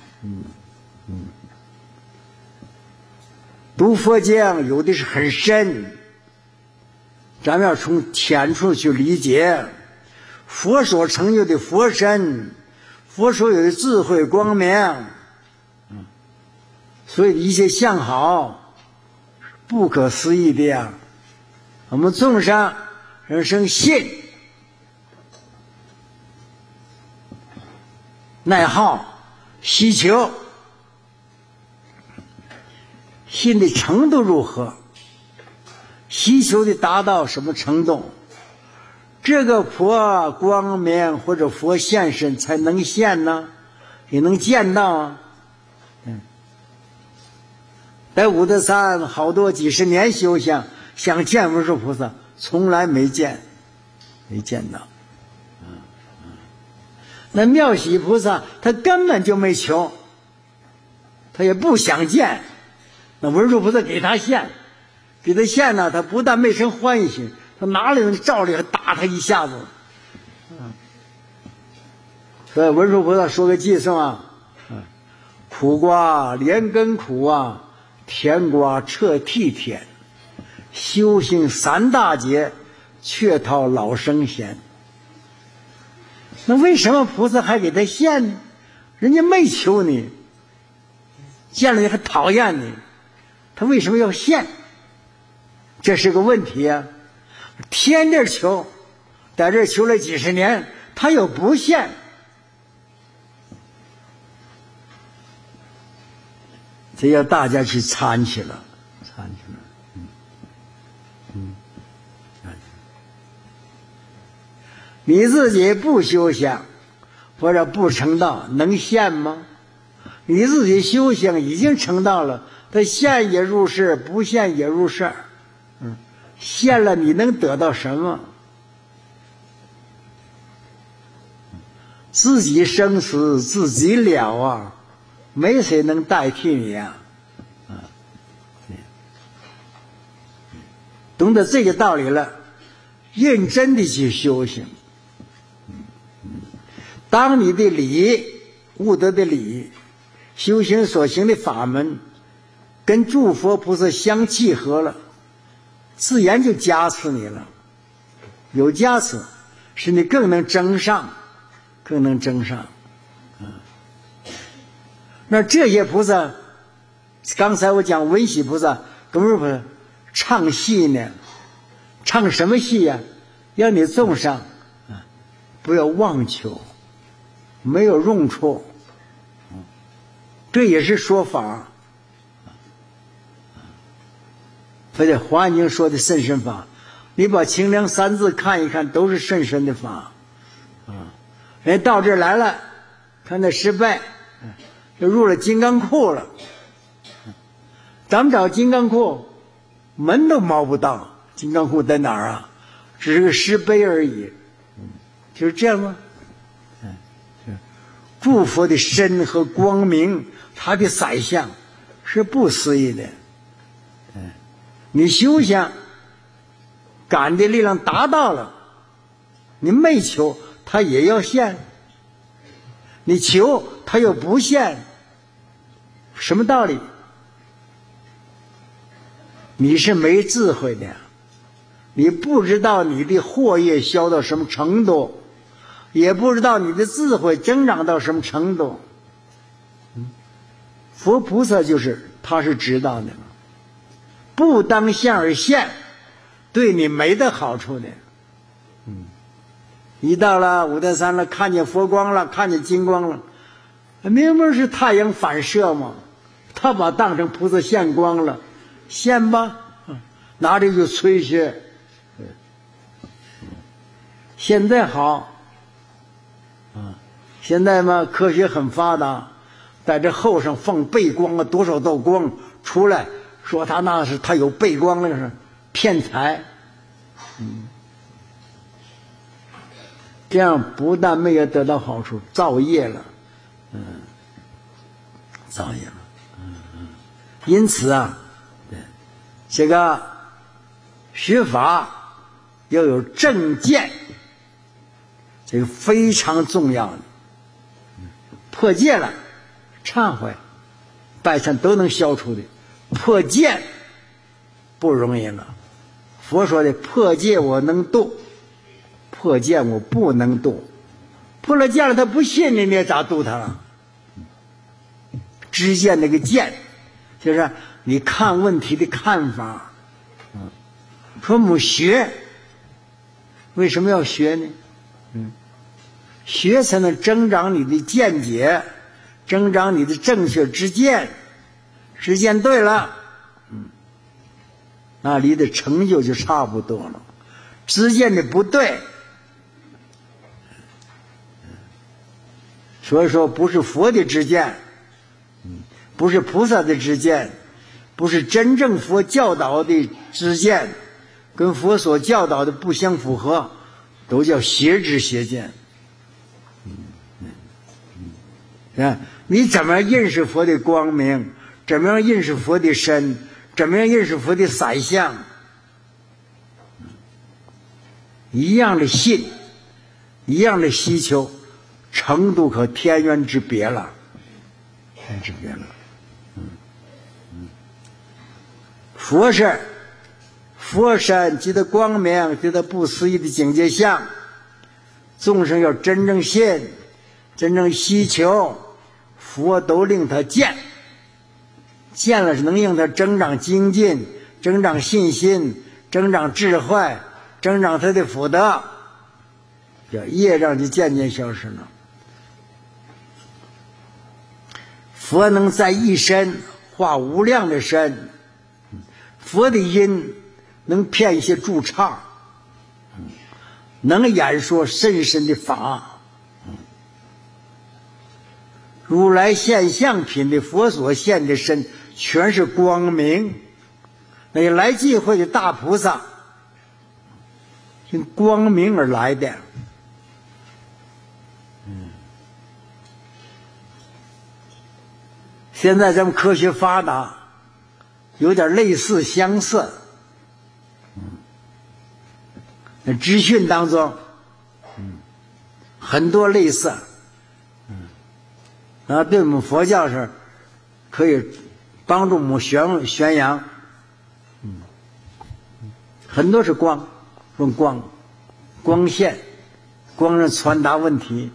读佛经有的是很深，咱们要从浅处去理解。佛所成就的佛身，佛所有的智慧光明，所以一切相好不可思议的呀。我们众生人生信耐好希求，信的程度如何，希求的达到什么程度，这个佛光明或者佛现身才能现呢，也能见到啊。在武德山好多几十年修行，想见文殊菩萨，从来没见到。那妙喜菩萨他根本就没求，他也不想见。那文殊菩萨给他现呢，他不但没生欢喜心，他拿了照例还打他一下子。所以文殊菩萨说个偈颂啊，苦瓜连根苦啊，甜瓜彻涕甜，修行3大劫，却讨老生嫌。那为什么菩萨还给他现呢？人家没求你，见了你还讨厌你，他为什么要现？这是个问题啊！天天求，在这求了几十年，他又不现，这要大家去参去了。你自己不修行或者不成道，能现吗？你自己修行已经成道了，他现也入世，不现也入世。现了你能得到什么？自己生死自己了啊，没谁能代替你啊。懂得这个道理了，认真的去修行。当你的理悟得的理，修行所行的法门跟诸佛菩萨相契合了，自然就加持你了。有加持使你更能争上。那这些菩萨，刚才我讲文喜菩萨跟文殊菩萨唱戏呢，唱什么戏呀？让你众生不要妄求，没有用处，这也是说法。非得华严经说的甚深法，你把清凉3字看一看，都是甚深的法。人到这儿来了，看他失败，就入了金刚库了。咱们找金刚库， 门都摸不到，金刚护在哪儿啊？只是个石碑而已，就是这样吗？诸佛的身和光明，他的宰相是不思议的。你修行感的力量达到了，你没求他也要现，你求他又不现，什么道理？你是没智慧的，你不知道你的惑业消到什么程度，也不知道你的智慧增长到什么程度。佛菩萨就是他是知道的，不当现而现，对你没得好处的。一到了五台山了，看见佛光了，看见金光了，明明是太阳反射嘛，他把当成菩萨现光了，现吧，拿着就吹去。现在好现在嘛科学很发达，在这后上放背光啊，多少道光出来，说他那是他有背光，那个是骗财。这样不但没有得到好处，造业了，造业了。因此啊，这个学法要有正见，这个非常重要的。破戒了，忏悔、拜忏都能消除的，破戒不容易了。佛说的破戒我能度，破戒我不能度。破了戒了，他不信你，你也咋度他了？知见那个见，就是你看问题的看法。说我们学，为什么要学呢？学才能增长你的见解，增长你的正确知见，知见对了，那离的成就就差不多了。知见的不对，所以说不是佛的知见，不是菩萨的知见，不是真正佛教导的知见，跟佛所教导的不相符合，都叫邪知邪见。你怎么样认识佛的光明，怎么样认识佛的身，怎么样认识佛的宰相，一样的信，一样的希求，程度可天渊之别了，天之别了。佛是佛身即得光明，即得不思议的境界相，众生要真正信，真正希求，佛都令他见，见了是能令他增长精进，增长信心，增长智慧，增长他的福德，叫业障就渐渐消失了。佛能在一身化无量的身，佛的音能骗一些驻唱，能演说甚深的法。如来现象品的佛所现的身全是光明，那些来聚会的大菩萨因光明而来的。现在咱们科学发达，有点类似相似。那资讯当中很多类似，对我们佛教是可以帮助我们宣扬。很多是光，用光线，光是传达问题。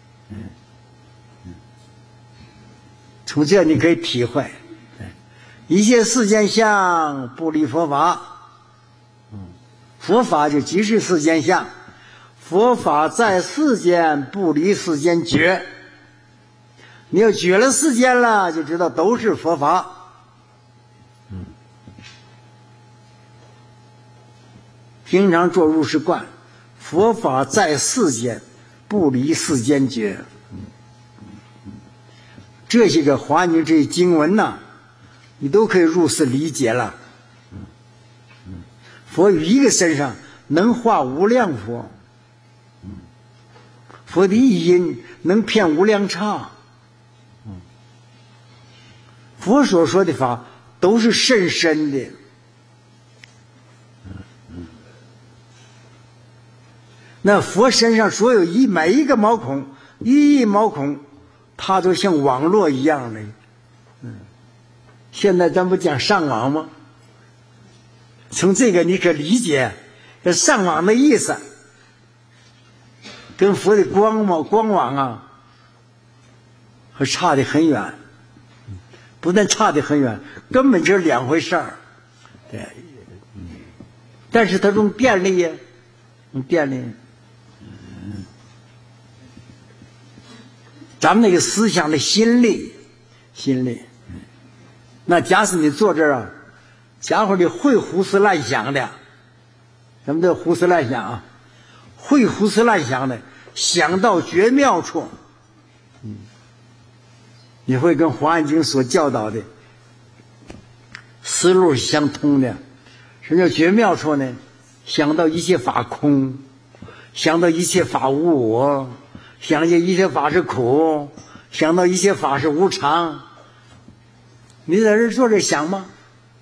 从这你可以体会，一切世间相不离佛法。佛法就即是世间相，佛法在世间不离世间觉。你要觉了世间了，就知道都是佛法。平常做入世观，佛法在世间不离世间觉。这些个华严这些经文呢，你都可以入世理解了。 佛于一个身上能化无量佛，佛的一音能遍无量刹，佛所说的法都是甚深的。那佛身上所有每一个毛孔，一毛孔，它都像网络一样的。现在咱不讲上网吗？从这个你可理解这上网的意思，跟佛的光网啊，还差得很远。不但差得很远，根本就是两回事儿。对，但是它用便利呀，用便利。咱们那个思想的心力，那假使你坐这儿啊，家伙你会胡思乱想的，什么叫胡思乱想啊？会胡思乱想的，想到绝妙处，你会跟《华严经》所教导的思路是相通的。什么叫绝妙处呢？想到一切法空，想到一切法无我，想到一切法是苦，想到一切法是无常。你在这坐着想吗？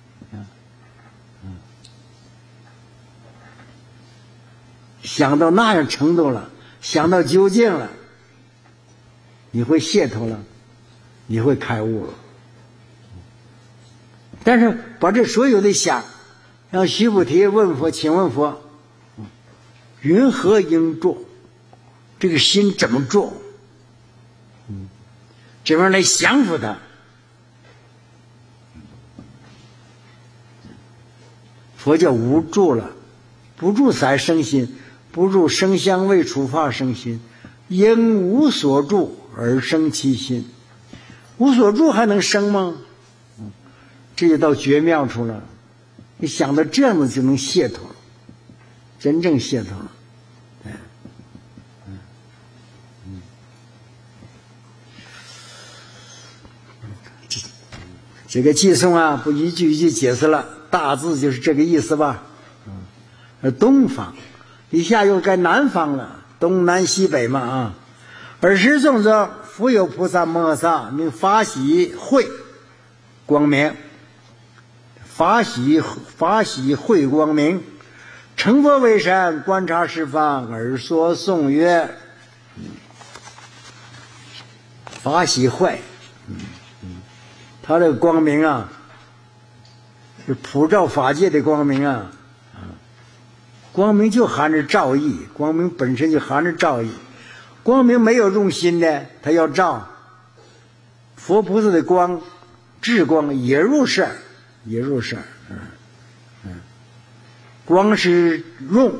想到那样程度了，想到究竟了，你会解脱了，你会开悟了。但是把这所有的想，让须菩提问佛，请问佛，云何应做？这个心怎么做？怎么样来降服它？佛叫无住了，不住才生心，不住声香味触法生心，因无所住而生其心。无所住还能生吗？这就到绝妙处了。你想到这样子就能解脱了，真正解脱了。这个偈颂啊，不一句一句解释了，大致就是这个意思吧。而东方，一下又该南方了，东南西北嘛啊。而时众者，复有菩萨摩诃萨，名法喜慧光明。法喜慧光明，成佛为山，观察十方，而说颂曰：法喜慧。他这个光明啊，是普照法界的光明啊。光明就含着照义，光明本身就含着照义。光明没有用心的，他要照。佛菩萨的光，智光也入世，也入世。光是用，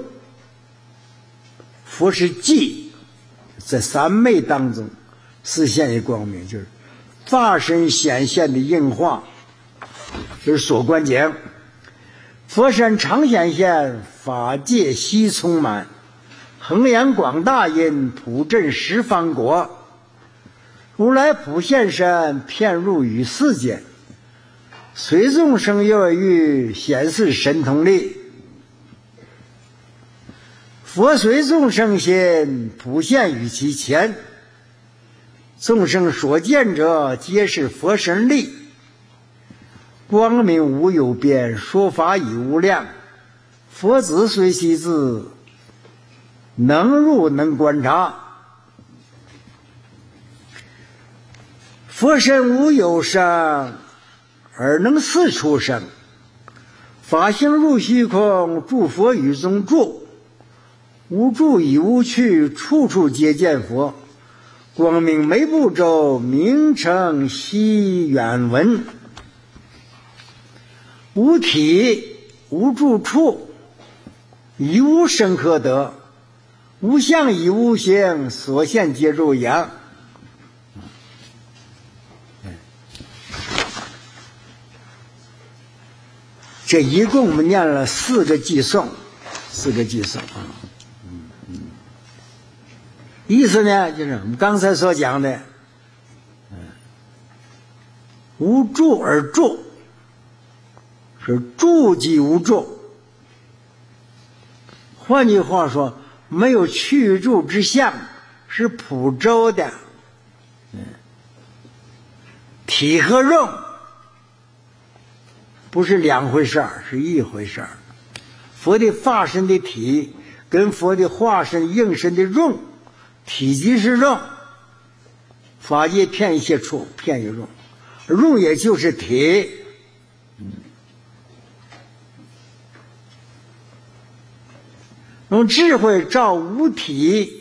佛是寂，在三昧当中实现的光明，就是法身显现的应化，就是所观经。佛身常显现，法界悉充满，恒扬广大因，普振十方国。如来普现身，遍入于世间，随众生乐欲，显示神通力。佛随众生心，普现于其前，众生所见者，皆是佛身力。光明无有边，说法已无量。佛子随其智，能入能观察。佛身无有生，而能四处生。法性入虚空，住佛语中住。无住已无去，处处皆见佛。光明每部洲，名称悉远闻。无体无住处，已无生可得。无相已无形，所现皆如阳。这一共我们念了四个偈颂啊。意思呢，就是我们刚才所讲的，无住而住，是住即无住， 换句话说，没有去住之相，是普周的。体和用不是两回事儿，是一回事儿。佛的法身的体跟佛的化身应身的用，体即是用，法界骗一切处，骗有用，用也就是体。用智慧照无体，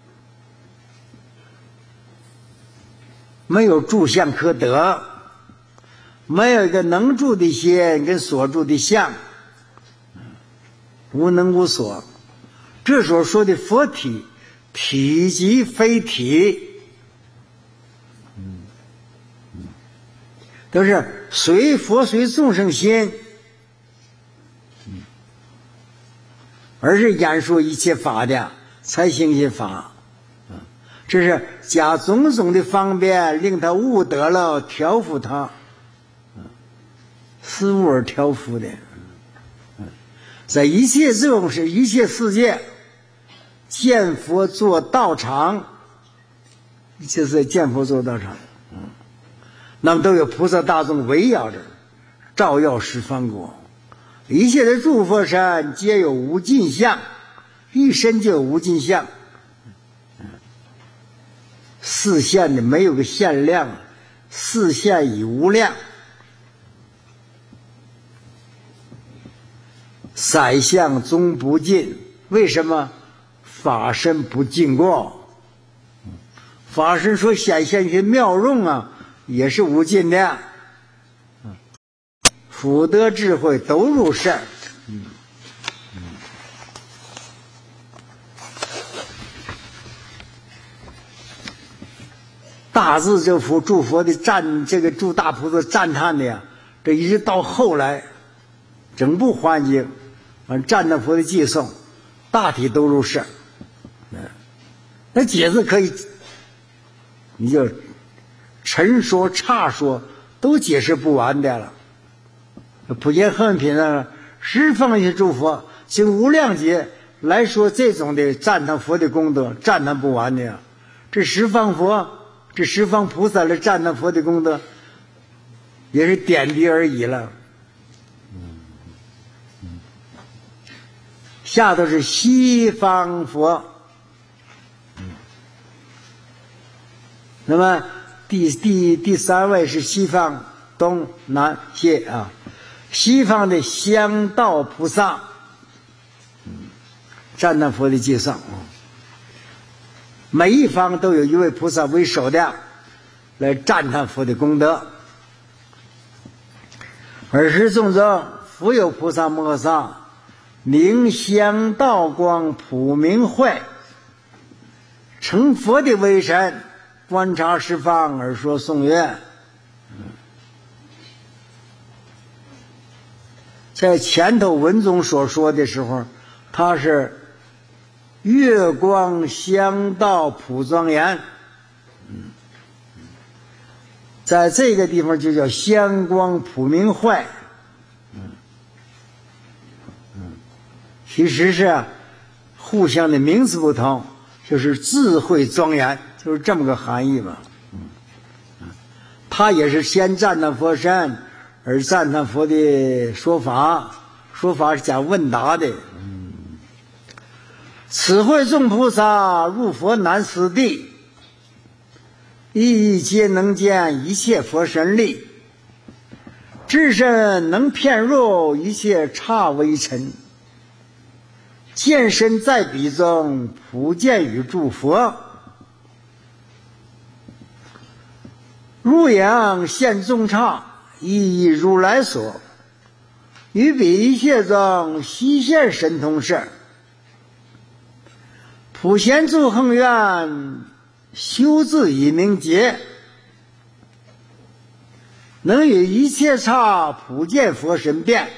没有住相可得，没有一个能住的心跟所住的相，无能无所。这时候说的佛体，体即非体，都是随佛随众生心，而是演说一切法的，才行一切法。这是加种种的方便，令他悟得了，调伏他，思悟而调伏的。在一切众生、一切世界，见佛做道场，一切是见佛做道场，那么都有菩萨大众围绕着，照耀十方国。一切的诸佛身皆有无尽相，一身就有无尽相。四现的没有个限量，四现已无量。三相终不尽，为什么？法身不尽过。法身说显现一些妙用啊，也是无尽的。福德智慧都入圣。大智这佛诸佛的这个诸大菩萨赞叹的呀，这一直到后来，整部环境，赞叹佛的偈颂，大体都入圣。那解释可以，你就陈说岔说都解释不完的了。普贤行品呢，十方一切诸佛经无量劫来说这种的赞叹佛的功德，赞叹不完的呀。这十方佛，这十方菩萨来赞叹佛的功德，也是点滴而已了。下头是西方佛，那么第三位是西方东南西啊。西方的香道菩萨，赞叹佛的偈颂，每一方都有一位菩萨为首的，来赞叹佛的功德。尔时众中，复有菩萨摩诃萨，名香道光普明慧，成佛的威神，观察十方而说颂曰。在前头文中所说的时候，他是月光香道普庄严，在这个地方就叫香光普明慧，其实是互相的名字不同，就是智慧庄严，就是这么个含义吧。他也是先赞叹佛身，而赞叹佛的说法，说法是讲问答的。此会众菩萨入佛难思地，一皆能见一切佛身力，智身能遍入一切刹微尘，见身在彼中，普见与诸佛。入阳现众刹，亦如来所，与彼一切中悉现神通事。普贤诸恒愿，修自以明节，能与一切刹普见佛身变，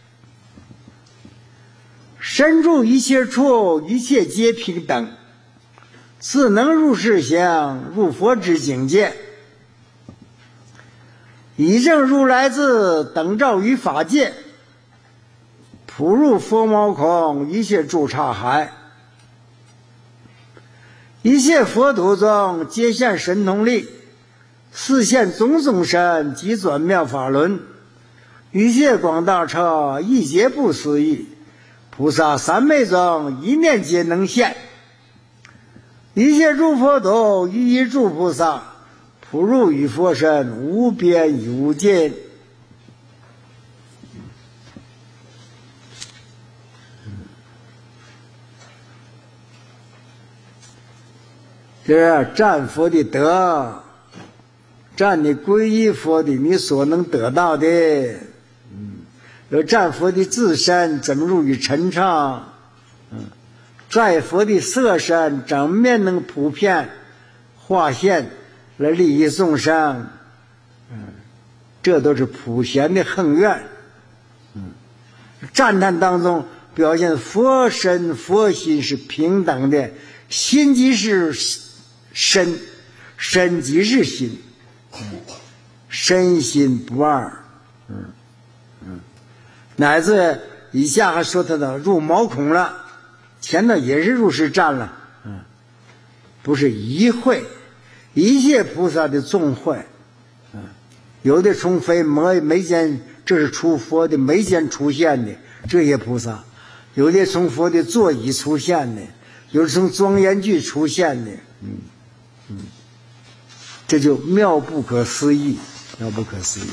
身住一切处，一切皆平等，自能入世相，入佛之境界。以正如来智，等照于法界， 普入佛毛空，一切诸刹海。一切佛土中皆现神通力，示现种种身，即转妙法轮。一切广大车，一劫不思议。菩萨三昧中，一念皆能现。一切诸佛土，一一诸菩萨，普入于佛身，无边亦无尽。这是占佛的德，占你皈依佛的你所能得到的。有占佛的自身，怎么入于尘刹？占佛的色身，怎么能普遍化现来利益众生？这都是普贤的恒愿。赞叹当中表现佛身佛心是平等的，心即是身，身即是心，身心不二。乃至以下还说他的入毛孔了，前头也是入世占了，不是一会，一切菩萨的众会，有的从非眉间，这是出佛的眉间出现的这些菩萨，有的从佛的座椅出现的，有的从庄严具出现的，这就妙不可思议，妙不可思议。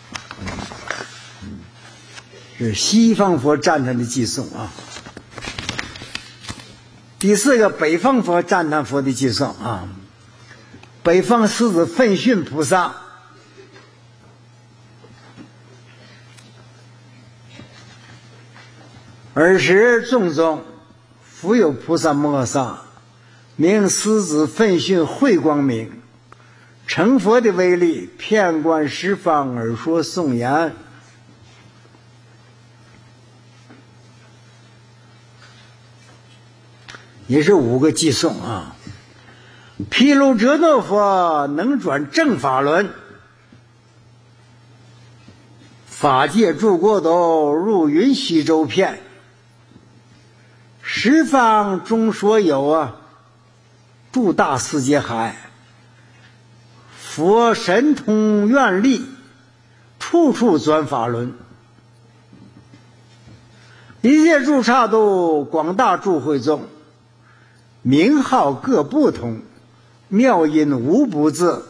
是西方佛赞叹的寄颂啊。第四个，北方佛赞叹佛的寄颂啊。北方狮子奋训菩萨，尔时众中复有菩萨摩诃萨，名狮子奋训慧光明，成佛的威力，遍观十方而说颂言。也是5个寄颂啊。毗卢遮那佛能转正法轮，法界诸国土入云西周遍，十方中所有啊，诸大世界海，佛神通愿力，处处转法轮。一切诸刹土，广大诸会众，名号各不同，妙音无不自。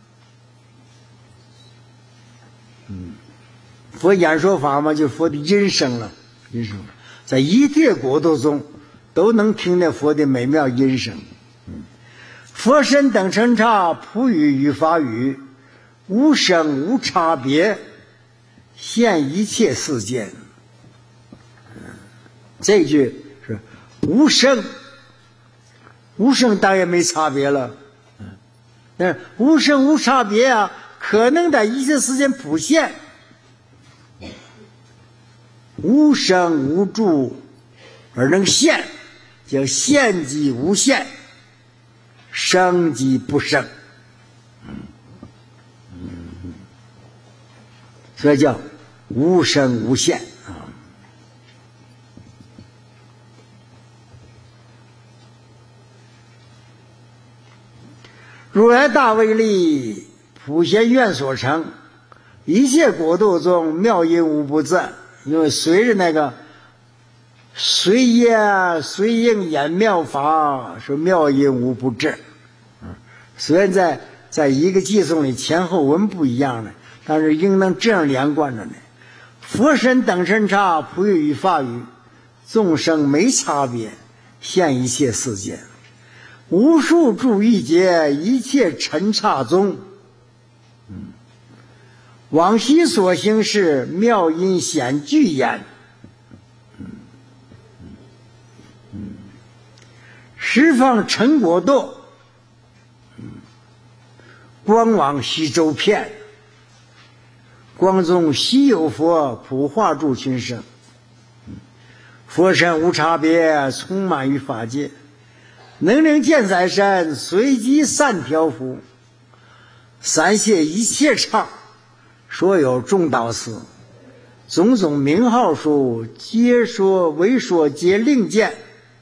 佛演说法嘛，就是佛的音声了，音声在一切国度中都能听见佛的美妙音声。佛身等尘刹，普语与法语，无生无差别，现一切世间。这句是无生，无生当然没差别了，但是无生无差别啊，可能在一切世间普现。无生无住而能现，叫现即无现，生即不生，所以叫无生无现啊。如来大威力，普贤愿所成，一切国度中妙音无不在。因为随着那个随业随应演妙法，说妙音无不至。虽然在一个偈颂里前后文不一样的，但是应当这样连贯着呢。佛身等身刹，普语与法语，众生没差别，现一切世间。无数诸欲界，一切尘刹中，往昔所行事，妙音显具焉。十方尘果堕，光往西周遍，光中悉有佛，普化诸群生。佛身无差别，充满于法界，能令见在身，随即散调伏，散谢一切刹，所有众道士， 种种名号数，皆说为说皆令见，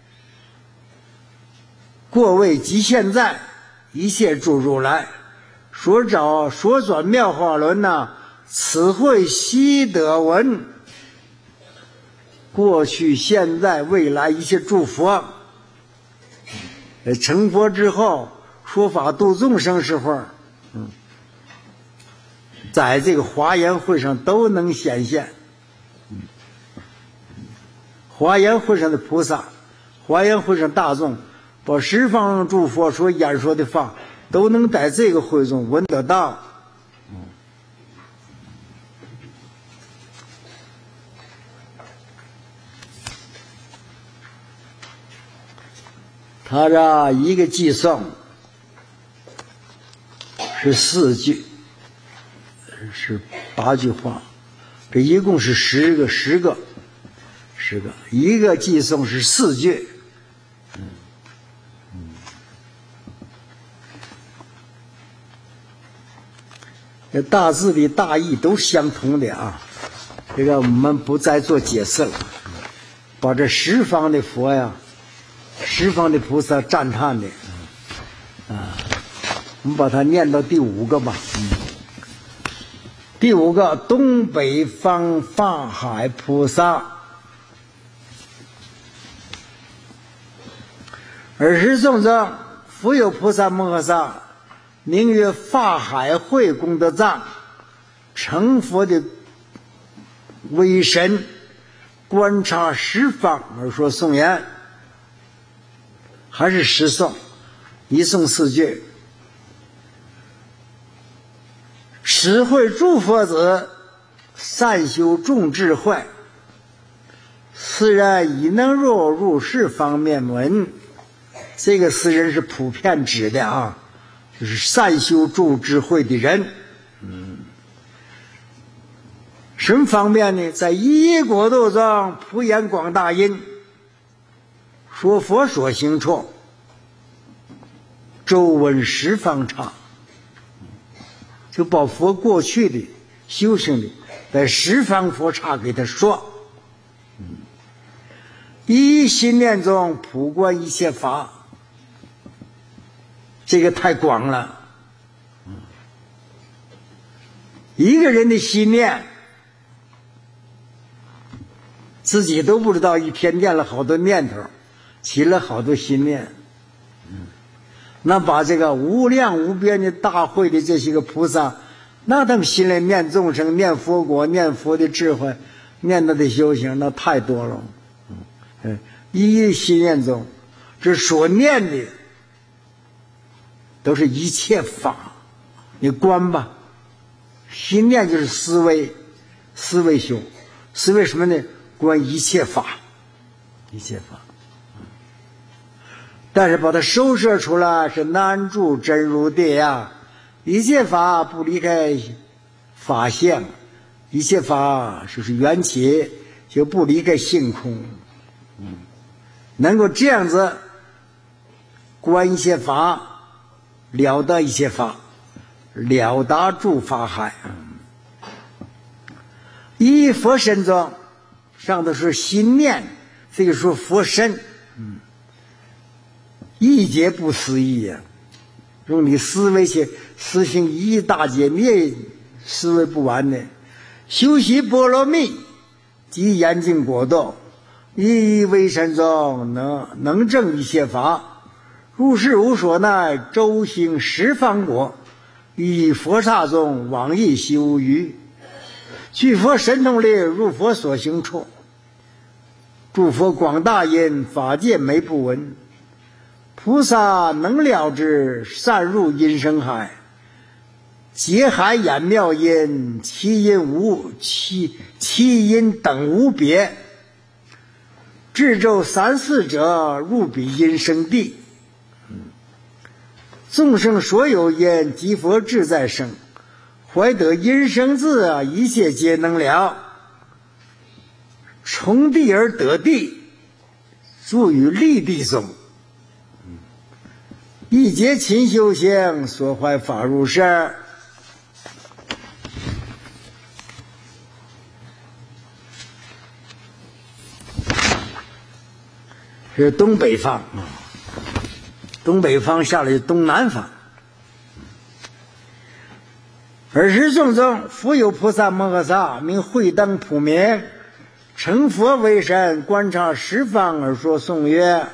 过谓即现在，一切诸如来所转妙法轮此会悉得闻。过去现在未来一切诸佛成佛之后说法度众生时候，在这个华严会上都能显现。华严会上的菩萨，华严会上大众，把十方诸佛所演说的法都能在这个会中闻得到。他这一个偈颂是4句，是8句话，这一共是10个，一个偈颂是4句。这大致的大意都相同的啊，这个我们不再做解释了。把这十方的佛呀，十方的菩萨赞叹的我们把它念到第5个吧。第5个，东北方法海菩萨，尔时众生复有菩萨摩诃萨，名曰法海会功德藏，成佛的威神，观察十方而说颂言。还是10颂，一颂4句。实会诸佛子，善修众智慧，斯人已能入世方面闻。这个斯人是普遍指的啊，就是善修众智慧的人。什么方面呢？在一业国度中普演广大因，说佛所行处，周闻十方刹，就把佛过去的修行的在十方佛刹给他说。一心念中普观一切法，这个太广了。一个人的心念自己都不知道，一天念了好多念头，起了好多心念。那把这个无量无边的大会的这些个菩萨，那他们心里念众生，念佛国，念佛的智慧，念他的修行，那太多了。一心念中，这所念的都是一切法。你观吧，心念就是思维，思维修，思维什么呢？观一切法，一切法。但是把它收摄出来是难住真如地呀。一切法不离开法相，一切法就是缘起，就不离开性空。能够这样子观一切法，了得一切法，了达诸法海。一佛身中，上头是心念，这个说佛身，一劫不思议呀！用你思维去思行一大劫，你也思维不完的。修习波罗蜜及严净果道，一为身中能证一切法，入世无所奈，周行十方国，以佛刹中往诣悉无余。具佛神通力，入佛所行处，诸佛广大因，法界没不闻。菩萨能了之，善入因生海，劫海眼妙音，其因等无别。智咒3、4者，入彼因生地。众生所有因，即佛智在生，怀得因生智，一切皆能了。从地而得地，住于立地中。一劫勤修行，所怀法入世。 是东北方，东北方下来就东南方。尔时众中，复有菩萨摩诃萨，名慧灯普明，成佛为身，观察十方而说颂曰：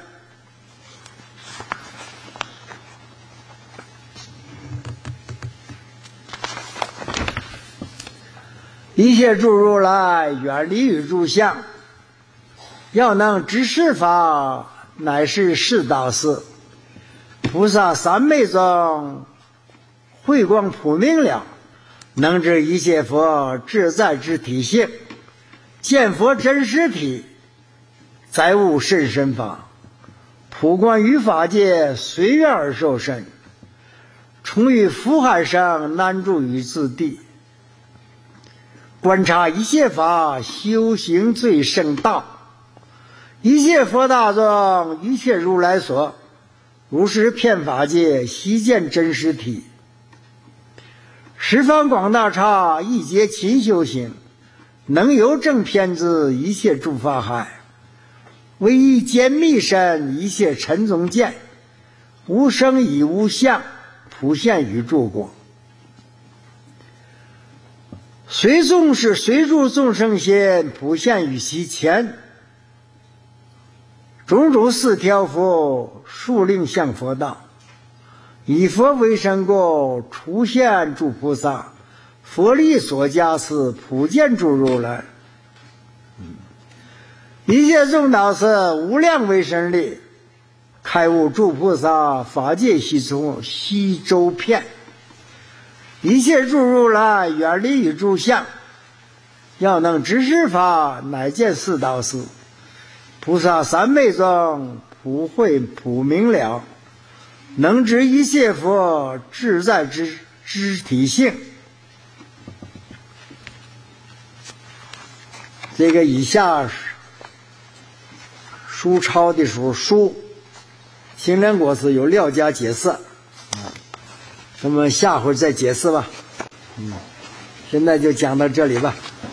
一切诸如来，远离于诸相，要能知是法，乃是是道事。菩萨三昧中，慧光普明了，能知一切佛自在之体性，见佛真实体，再无甚深法，普观于法界，随缘而受身，从于福海上，难住于自地。观察一切法，修行最胜道。一切佛大中，一切如来所，如是遍法界，悉见真实体。十方广大刹，一劫勤修行，能有正偏知一切诸法海。唯一坚密身，一切尘中见，无生亦无相，普现于诸国。随众是随诸众生心，普现于其前。种种四条佛，树令向佛道。以佛为身故，出现诸菩萨，佛力所加持，普见诸如来。一切众导师，无量为身力，开悟诸菩萨，法界悉周遍。一切诸如来，远离于诸相，要能知是法，乃见四道事。菩萨三昧中，普慧普明了，能知一切佛自在之体性。这个以下书抄的书清凉果子有廖家解释那么下回再解释吧。现在就讲到这里吧。